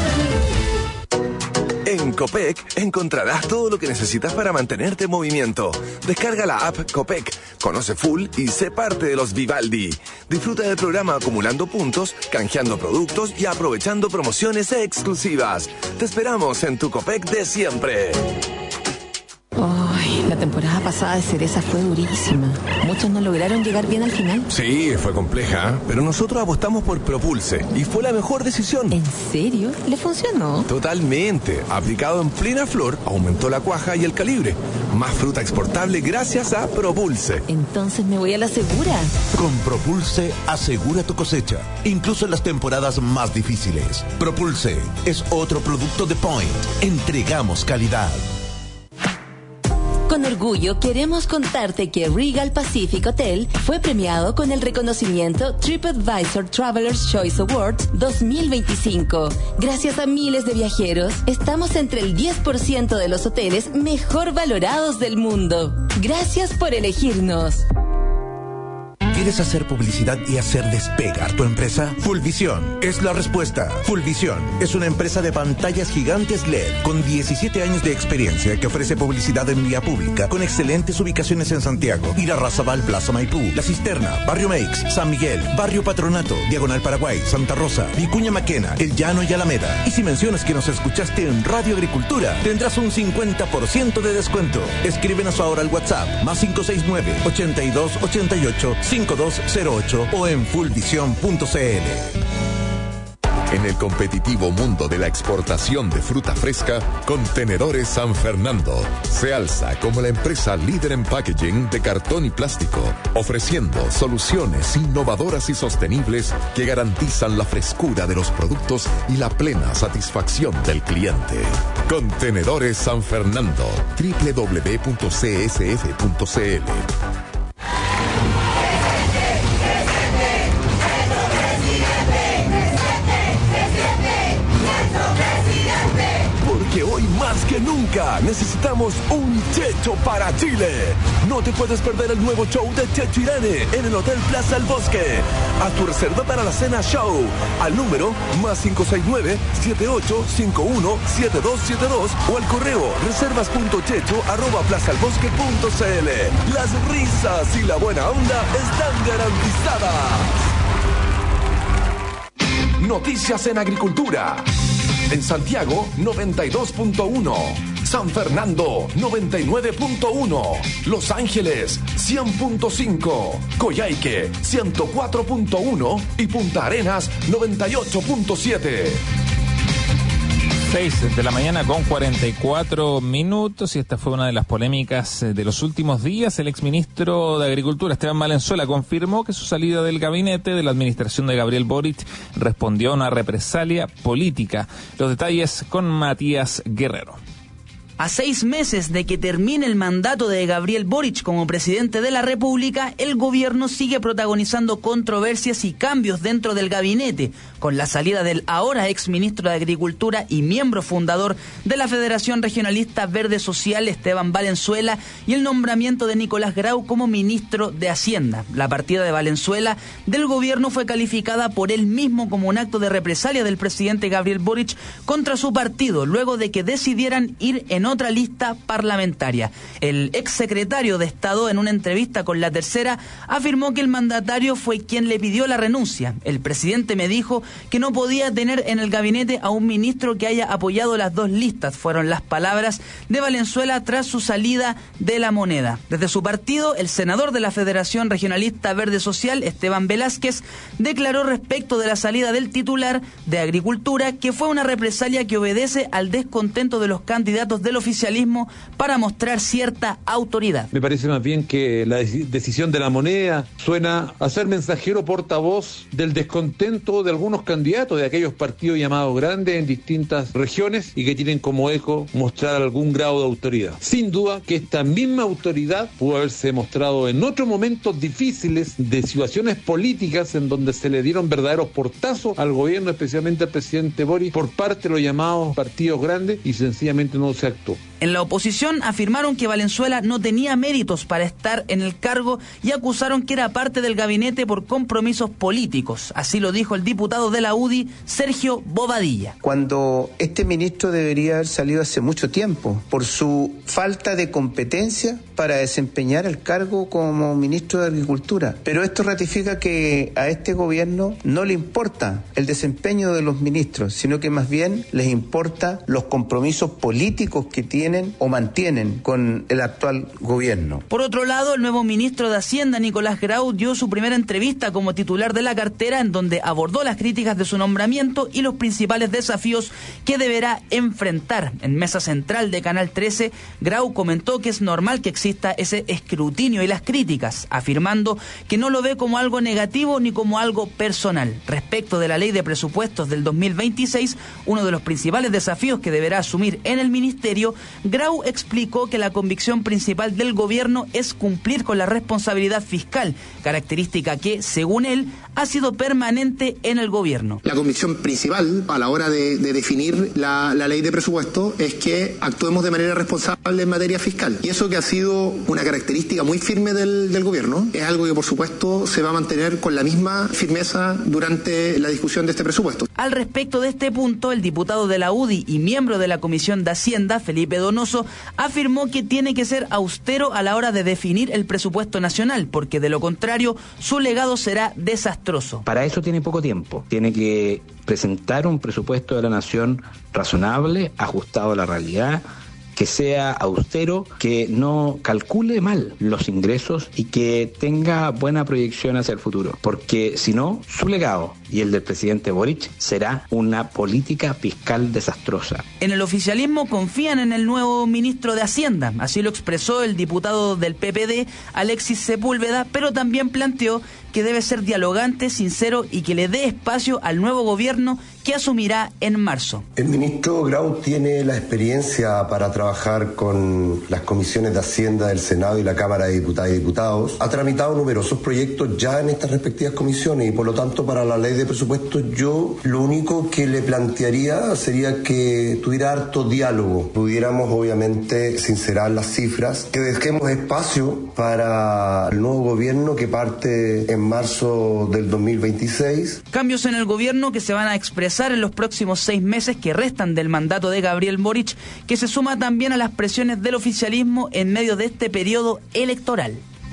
En Copec encontrarás todo lo que necesitas para mantenerte en movimiento. Descarga la app Copec, conoce full y sé parte de los Vivaldi. Disfruta del programa acumulando puntos, canjeando productos y aprovechando promociones exclusivas. Te esperamos en tu Copec de siempre. Ay, la temporada pasada de cereza fue durísima. Muchos no lograron llegar bien al final. Sí, fue compleja, pero nosotros apostamos por Propulse y fue la mejor decisión. ¿En serio? ¿Le funcionó? Totalmente. Aplicado en plena flor, aumentó la cuaja y el calibre. Más fruta exportable gracias a Propulse. Entonces me voy a la segura. Con Propulse, asegura tu cosecha, incluso en las temporadas más difíciles. Propulse es otro producto de Point. Entregamos calidad. Con orgullo queremos contarte que Regal Pacific Hotel fue premiado con el reconocimiento TripAdvisor Traveler's Choice Awards 2025. Gracias a miles de viajeros, estamos entre el 10% de los hoteles mejor valorados del mundo. Gracias por elegirnos. ¿Quieres hacer publicidad y hacer despegar tu empresa? Fullvisión es la respuesta. Fullvisión es una empresa de pantallas gigantes LED con 17 años de experiencia que ofrece publicidad en vía pública con excelentes ubicaciones en Santiago, Irarrázaval, Plaza Maipú, La Cisterna, Barrio Meix, San Miguel, Barrio Patronato, Diagonal Paraguay, Santa Rosa, Vicuña Maquena, El Llano y Alameda. Y si mencionas que nos escuchaste en Radio Agricultura, tendrás un 50% de descuento. Escríbenos ahora al WhatsApp +569-8288-5208 o en fullvision.cl. En el competitivo mundo de la exportación de fruta fresca, Contenedores San Fernando se alza como la empresa líder en packaging de cartón y plástico, ofreciendo soluciones innovadoras y sostenibles que garantizan la frescura de los productos y la plena satisfacción del cliente. Contenedores San Fernando, www.csf.cl. porque hoy más que nunca necesitamos un Checho para Chile. No te puedes perder el nuevo show de Checho Irane en el Hotel Plaza El Bosque. Haz tu reserva para la cena show al número +569-7851-7272 o al correo reservas.checho@plazaelbosque.cl. Las risas y la buena onda están garantizadas. Noticias en agricultura. En Santiago, 92.1. San Fernando, 99.1. Los Ángeles, 100.5. Coyhaique, 104.1. Y Punta Arenas, 98.7. 6 de la mañana con 44 minutos, y esta fue una de las polémicas de los últimos días. El exministro de Agricultura, Esteban Valenzuela, confirmó que su salida del gabinete de la administración de Gabriel Boric respondió a una represalia política. Los detalles con Matías Guerrero. A 6 meses de que termine el mandato de Gabriel Boric como presidente de la República, el gobierno sigue protagonizando controversias y cambios dentro del gabinete, con la salida del ahora exministro de Agricultura y miembro fundador de la Federación Regionalista Verde Social, Esteban Valenzuela, y el nombramiento de Nicolás Grau como ministro de Hacienda. La partida de Valenzuela del gobierno fue calificada por él mismo como un acto de represalia del presidente Gabriel Boric contra su partido, luego de que decidieran ir en otra lista parlamentaria. El exsecretario de Estado, en una entrevista con La Tercera, afirmó que el mandatario fue quien le pidió la renuncia. El presidente me dijo que no podía tener en el gabinete a un ministro que haya apoyado las dos listas, fueron las palabras de Valenzuela tras su salida de La Moneda. Desde su partido, el senador de la Federación Regionalista Verde Social, Esteban Velázquez, declaró respecto de la salida del titular de Agricultura que fue una represalia que obedece al descontento de los candidatos del oficialismo para mostrar cierta autoridad. Me parece más bien que la decisión de La Moneda suena a ser mensajero portavoz del descontento de algunos candidatos de aquellos partidos llamados grandes en distintas regiones y que tienen como eco mostrar algún grado de autoridad. Sin duda que esta misma autoridad pudo haberse mostrado en otros momentos difíciles de situaciones políticas en donde se le dieron verdaderos portazos al gobierno, especialmente al presidente Boric, por parte de los llamados partidos grandes, y sencillamente no se actuó. En la oposición afirmaron que Valenzuela no tenía méritos para estar en el cargo y acusaron que era parte del gabinete por compromisos políticos. Así lo dijo el diputado de la UDI, Sergio Bobadilla. Cuando este ministro debería haber salido hace mucho tiempo por su falta de competencia para desempeñar el cargo como ministro de Agricultura. Pero esto ratifica que a este gobierno no le importa el desempeño de los ministros, sino que más bien les importa los compromisos políticos que tienen o mantienen con el actual gobierno. Por otro lado, el nuevo ministro de Hacienda, Nicolás Grau, dio su primera entrevista como titular de la cartera, en donde abordó las críticas de su nombramiento y los principales desafíos que deberá enfrentar. En Mesa Central de Canal 13, Grau comentó que es normal que exista ese escrutinio y las críticas, afirmando que no lo ve como algo negativo ni como algo personal. Respecto de la ley de presupuestos del 2026, uno de los principales desafíos que deberá asumir en el ministerio, Grau explicó que la convicción principal del gobierno es cumplir con la responsabilidad fiscal, característica que, según él, ha sido permanente en el gobierno. La convicción principal a la hora de definir la ley de presupuesto es que actuemos de manera responsable en materia fiscal. Y eso que ha sido una característica muy firme del gobierno, es algo que por supuesto se va a mantener con la misma firmeza durante la discusión de este presupuesto. Al respecto de este punto, el diputado de la UDI y miembro de la Comisión de Hacienda, Felipe Donoso, afirmó que tiene que ser austero a la hora de definir el presupuesto nacional, porque de lo contrario su legado será desastroso. Para eso tiene poco tiempo. Tiene que presentar un presupuesto de la nación razonable, ajustado a la realidad, que sea austero, que no calcule mal los ingresos y que tenga buena proyección hacia el futuro. Porque si no, su legado y el del presidente Boric será una política fiscal desastrosa. En el oficialismo confían en el nuevo ministro de Hacienda, así lo expresó el diputado del PPD, Alexis Sepúlveda, pero también planteó que debe ser dialogante, sincero y que le dé espacio al nuevo gobierno que asumirá en marzo. El ministro Grau tiene la experiencia para trabajar con las comisiones de Hacienda del Senado y la Cámara de Diputadas y Diputados. Ha tramitado numerosos proyectos ya en estas respectivas comisiones y por lo tanto para la ley de presupuestos yo lo único que le plantearía sería que tuviera harto diálogo. Pudiéramos obviamente sincerar las cifras, que dejemos espacio para el nuevo gobierno que parte en marzo del 2026. Cambios en el gobierno que se van a expresar en los próximos 6 meses que restan del mandato de Gabriel Boric, que se suma también a las presiones del oficialismo en medio de este periodo electoral.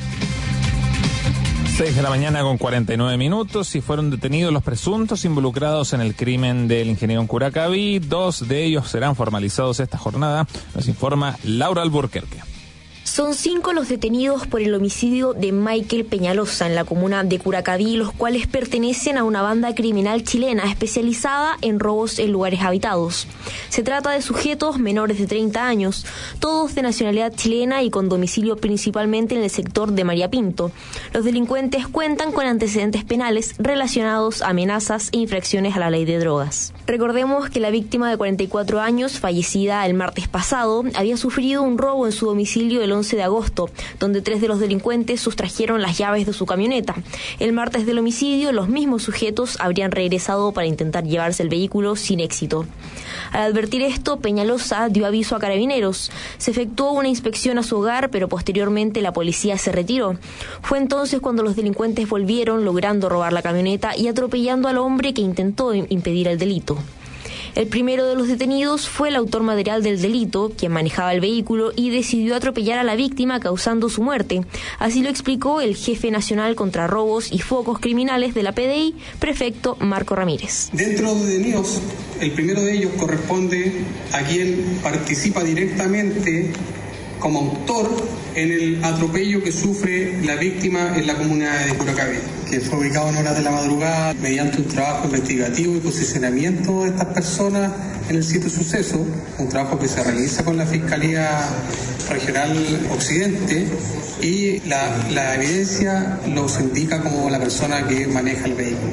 6 de la mañana con 49 minutos y fueron detenidos los presuntos involucrados en el crimen del ingeniero en Curacaví. 2 de ellos serán formalizados esta jornada, nos informa Laura Alburquerque. Son 5 los detenidos por el homicidio de Michael Peñalosa en la comuna de Curacaví, los cuales pertenecen a una banda criminal chilena especializada en robos en lugares habitados. Se trata de sujetos menores de 30 años, todos de nacionalidad chilena y con domicilio principalmente en el sector de María Pinto. Los delincuentes cuentan con antecedentes penales relacionados a amenazas e infracciones a la ley de drogas. Recordemos que la víctima de 44 años, fallecida el martes pasado, había sufrido un robo en su domicilio el 11 de agosto, donde 3 de los delincuentes sustrajeron las llaves de su camioneta. El martes del homicidio, los mismos sujetos habrían regresado para intentar llevarse el vehículo sin éxito. Al advertir esto, Peñalosa dio aviso a Carabineros. Se efectuó una inspección a su hogar, pero posteriormente la policía se retiró. Fue entonces cuando los delincuentes volvieron, logrando robar la camioneta y atropellando al hombre que intentó impedir el delito. El primero de los detenidos fue el autor material del delito, quien manejaba el vehículo y decidió atropellar a la víctima causando su muerte. Así lo explicó el jefe nacional contra robos y focos criminales de la PDI, prefecto Marco Ramírez. Dentro de los detenidos, el primero de ellos corresponde a quien participa directamente como autor en el atropello que sufre la víctima en la comuna de Curacaví, que fue ubicado en horas de la madrugada mediante un trabajo investigativo y posicionamiento de estas personas en el sitio de suceso, un trabajo que se realiza con la Fiscalía Regional Occidente y la evidencia los indica como la persona que maneja el vehículo.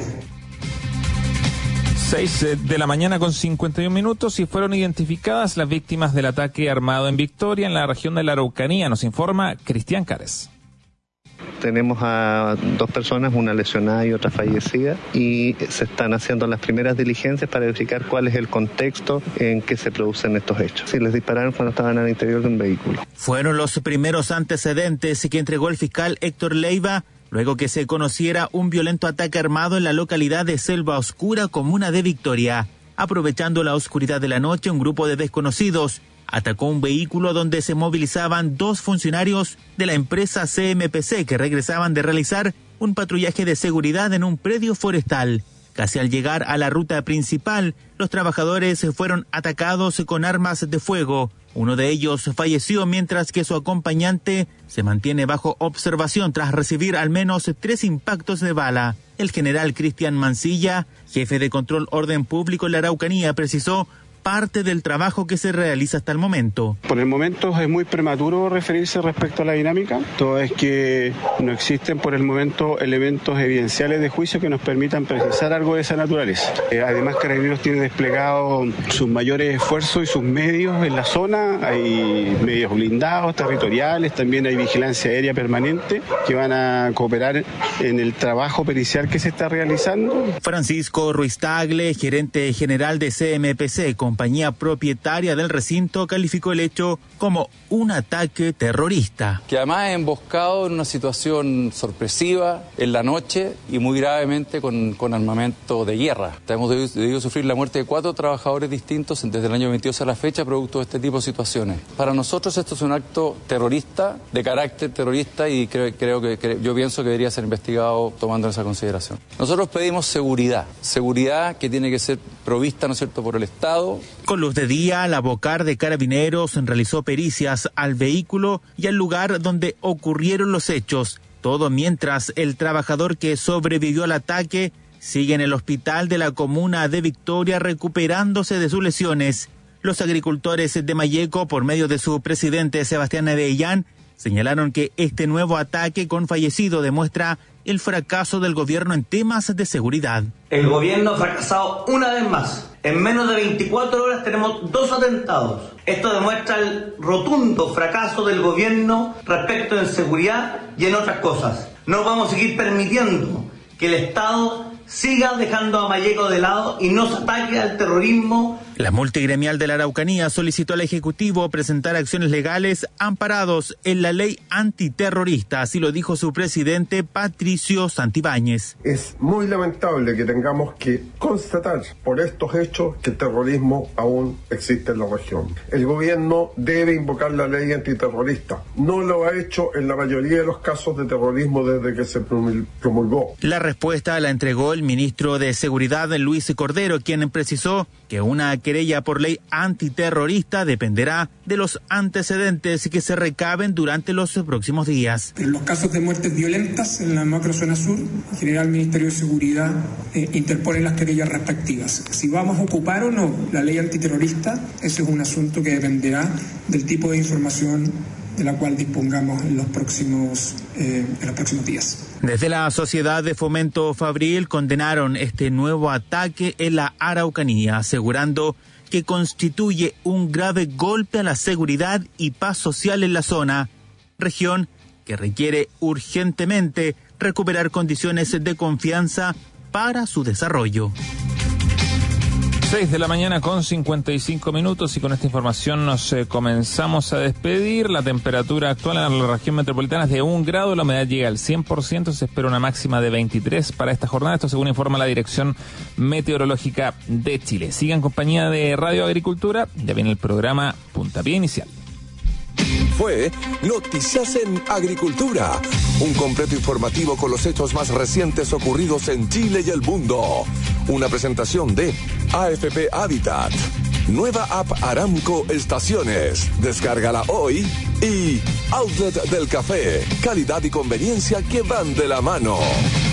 6 de la mañana con 51 minutos y fueron identificadas las víctimas del ataque armado en Victoria, en la región de la Araucanía, nos informa Cristian Cares. Tenemos a 2 personas, una lesionada y otra fallecida, y se están haciendo las primeras diligencias para verificar cuál es el contexto en que se producen estos hechos. Si les dispararon cuando estaban al interior de un vehículo. Fueron los primeros antecedentes que entregó el fiscal Héctor Leiva, luego que se conociera un violento ataque armado en la localidad de Selva Oscura, comuna de Victoria. Aprovechando la oscuridad de la noche, un grupo de desconocidos atacó un vehículo donde se movilizaban 2 funcionarios de la empresa CMPC que regresaban de realizar un patrullaje de seguridad en un predio forestal. Casi al llegar a la ruta principal, los trabajadores fueron atacados con armas de fuego. Uno de ellos falleció mientras que su acompañante se mantiene bajo observación tras recibir al menos 3 impactos de bala. El general Cristian Mancilla, jefe de control orden público en la Araucanía, precisó parte del trabajo que se realiza hasta el momento. Por el momento es muy prematuro referirse respecto a la dinámica, todo es que no existen por el momento elementos evidenciales de juicio que nos permitan precisar algo de esa naturaleza. Además, Carabineros tiene desplegado sus mayores esfuerzos y sus medios en la zona, hay medios blindados, territoriales, también hay vigilancia aérea permanente que van a cooperar en el trabajo pericial que se está realizando. Francisco Ruiz Tagle, gerente general de CMPC, compañía propietaria del recinto, calificó el hecho como un ataque terrorista. Que además es emboscado en una situación sorpresiva en la noche y muy gravemente con armamento de guerra. Hemos debido sufrir la muerte de 4 trabajadores distintos desde el año 22 a la fecha producto de este tipo de situaciones. Para nosotros esto es un acto terrorista, de carácter terrorista, y yo pienso que debería ser investigado tomando esa consideración. Nosotros pedimos seguridad que tiene que ser provista, ¿no es cierto?, por el Estado. Con luz de día, la Bocar de Carabineros realizó pericias al vehículo y al lugar donde ocurrieron los hechos. Todo mientras el trabajador que sobrevivió al ataque sigue en el hospital de la comuna de Victoria recuperándose de sus lesiones. Los agricultores de Mayeco, por medio de su presidente Sebastián Avellán, señalaron que este nuevo ataque con fallecido demuestra el fracaso del gobierno en temas de seguridad. El gobierno ha fracasado una vez más. En menos de 24 horas tenemos 2 atentados. Esto demuestra el rotundo fracaso del gobierno respecto de seguridad y en otras cosas. No vamos a seguir permitiendo que el Estado siga dejando a Malleco de lado y no se ataque al terrorismo. La multigremial de la Araucanía solicitó al Ejecutivo presentar acciones legales amparados en la ley antiterrorista, así lo dijo su presidente Patricio Santibáñez. Es muy lamentable que tengamos que constatar por estos hechos que el terrorismo aún existe en la región. El gobierno debe invocar la ley antiterrorista. No lo ha hecho en la mayoría de los casos de terrorismo desde que se promulgó. La respuesta la entregó el ministro de Seguridad, Luis Cordero, quien precisó que una querella por ley antiterrorista dependerá de los antecedentes que se recaben durante los próximos días. En los casos de muertes violentas en la macrozona sur, en general el Ministerio de Seguridad interpone las querellas respectivas. Si vamos a ocupar o no la ley antiterrorista, ese es un asunto que dependerá del tipo de información de la cual dispongamos en los próximos días. Desde la Sociedad de Fomento Fabril condenaron este nuevo ataque en la Araucanía, asegurando que constituye un grave golpe a la seguridad y paz social en la zona, región que requiere urgentemente recuperar condiciones de confianza para su desarrollo. 6 de la mañana con 55 minutos y con esta información nos comenzamos a despedir. La temperatura actual en la región metropolitana es de 1 grado, la humedad llega al 100%, se espera una máxima de 23 para esta jornada, esto según informa la Dirección Meteorológica de Chile. Sigan en compañía de Radio Agricultura, ya viene el programa Puntapié Inicial. Fue Noticias en Agricultura, un completo informativo con los hechos más recientes ocurridos en Chile y el mundo. Una presentación de AFP Habitat, nueva app Aramco Estaciones, descárgala hoy, y Outlet del Café, calidad y conveniencia que van de la mano.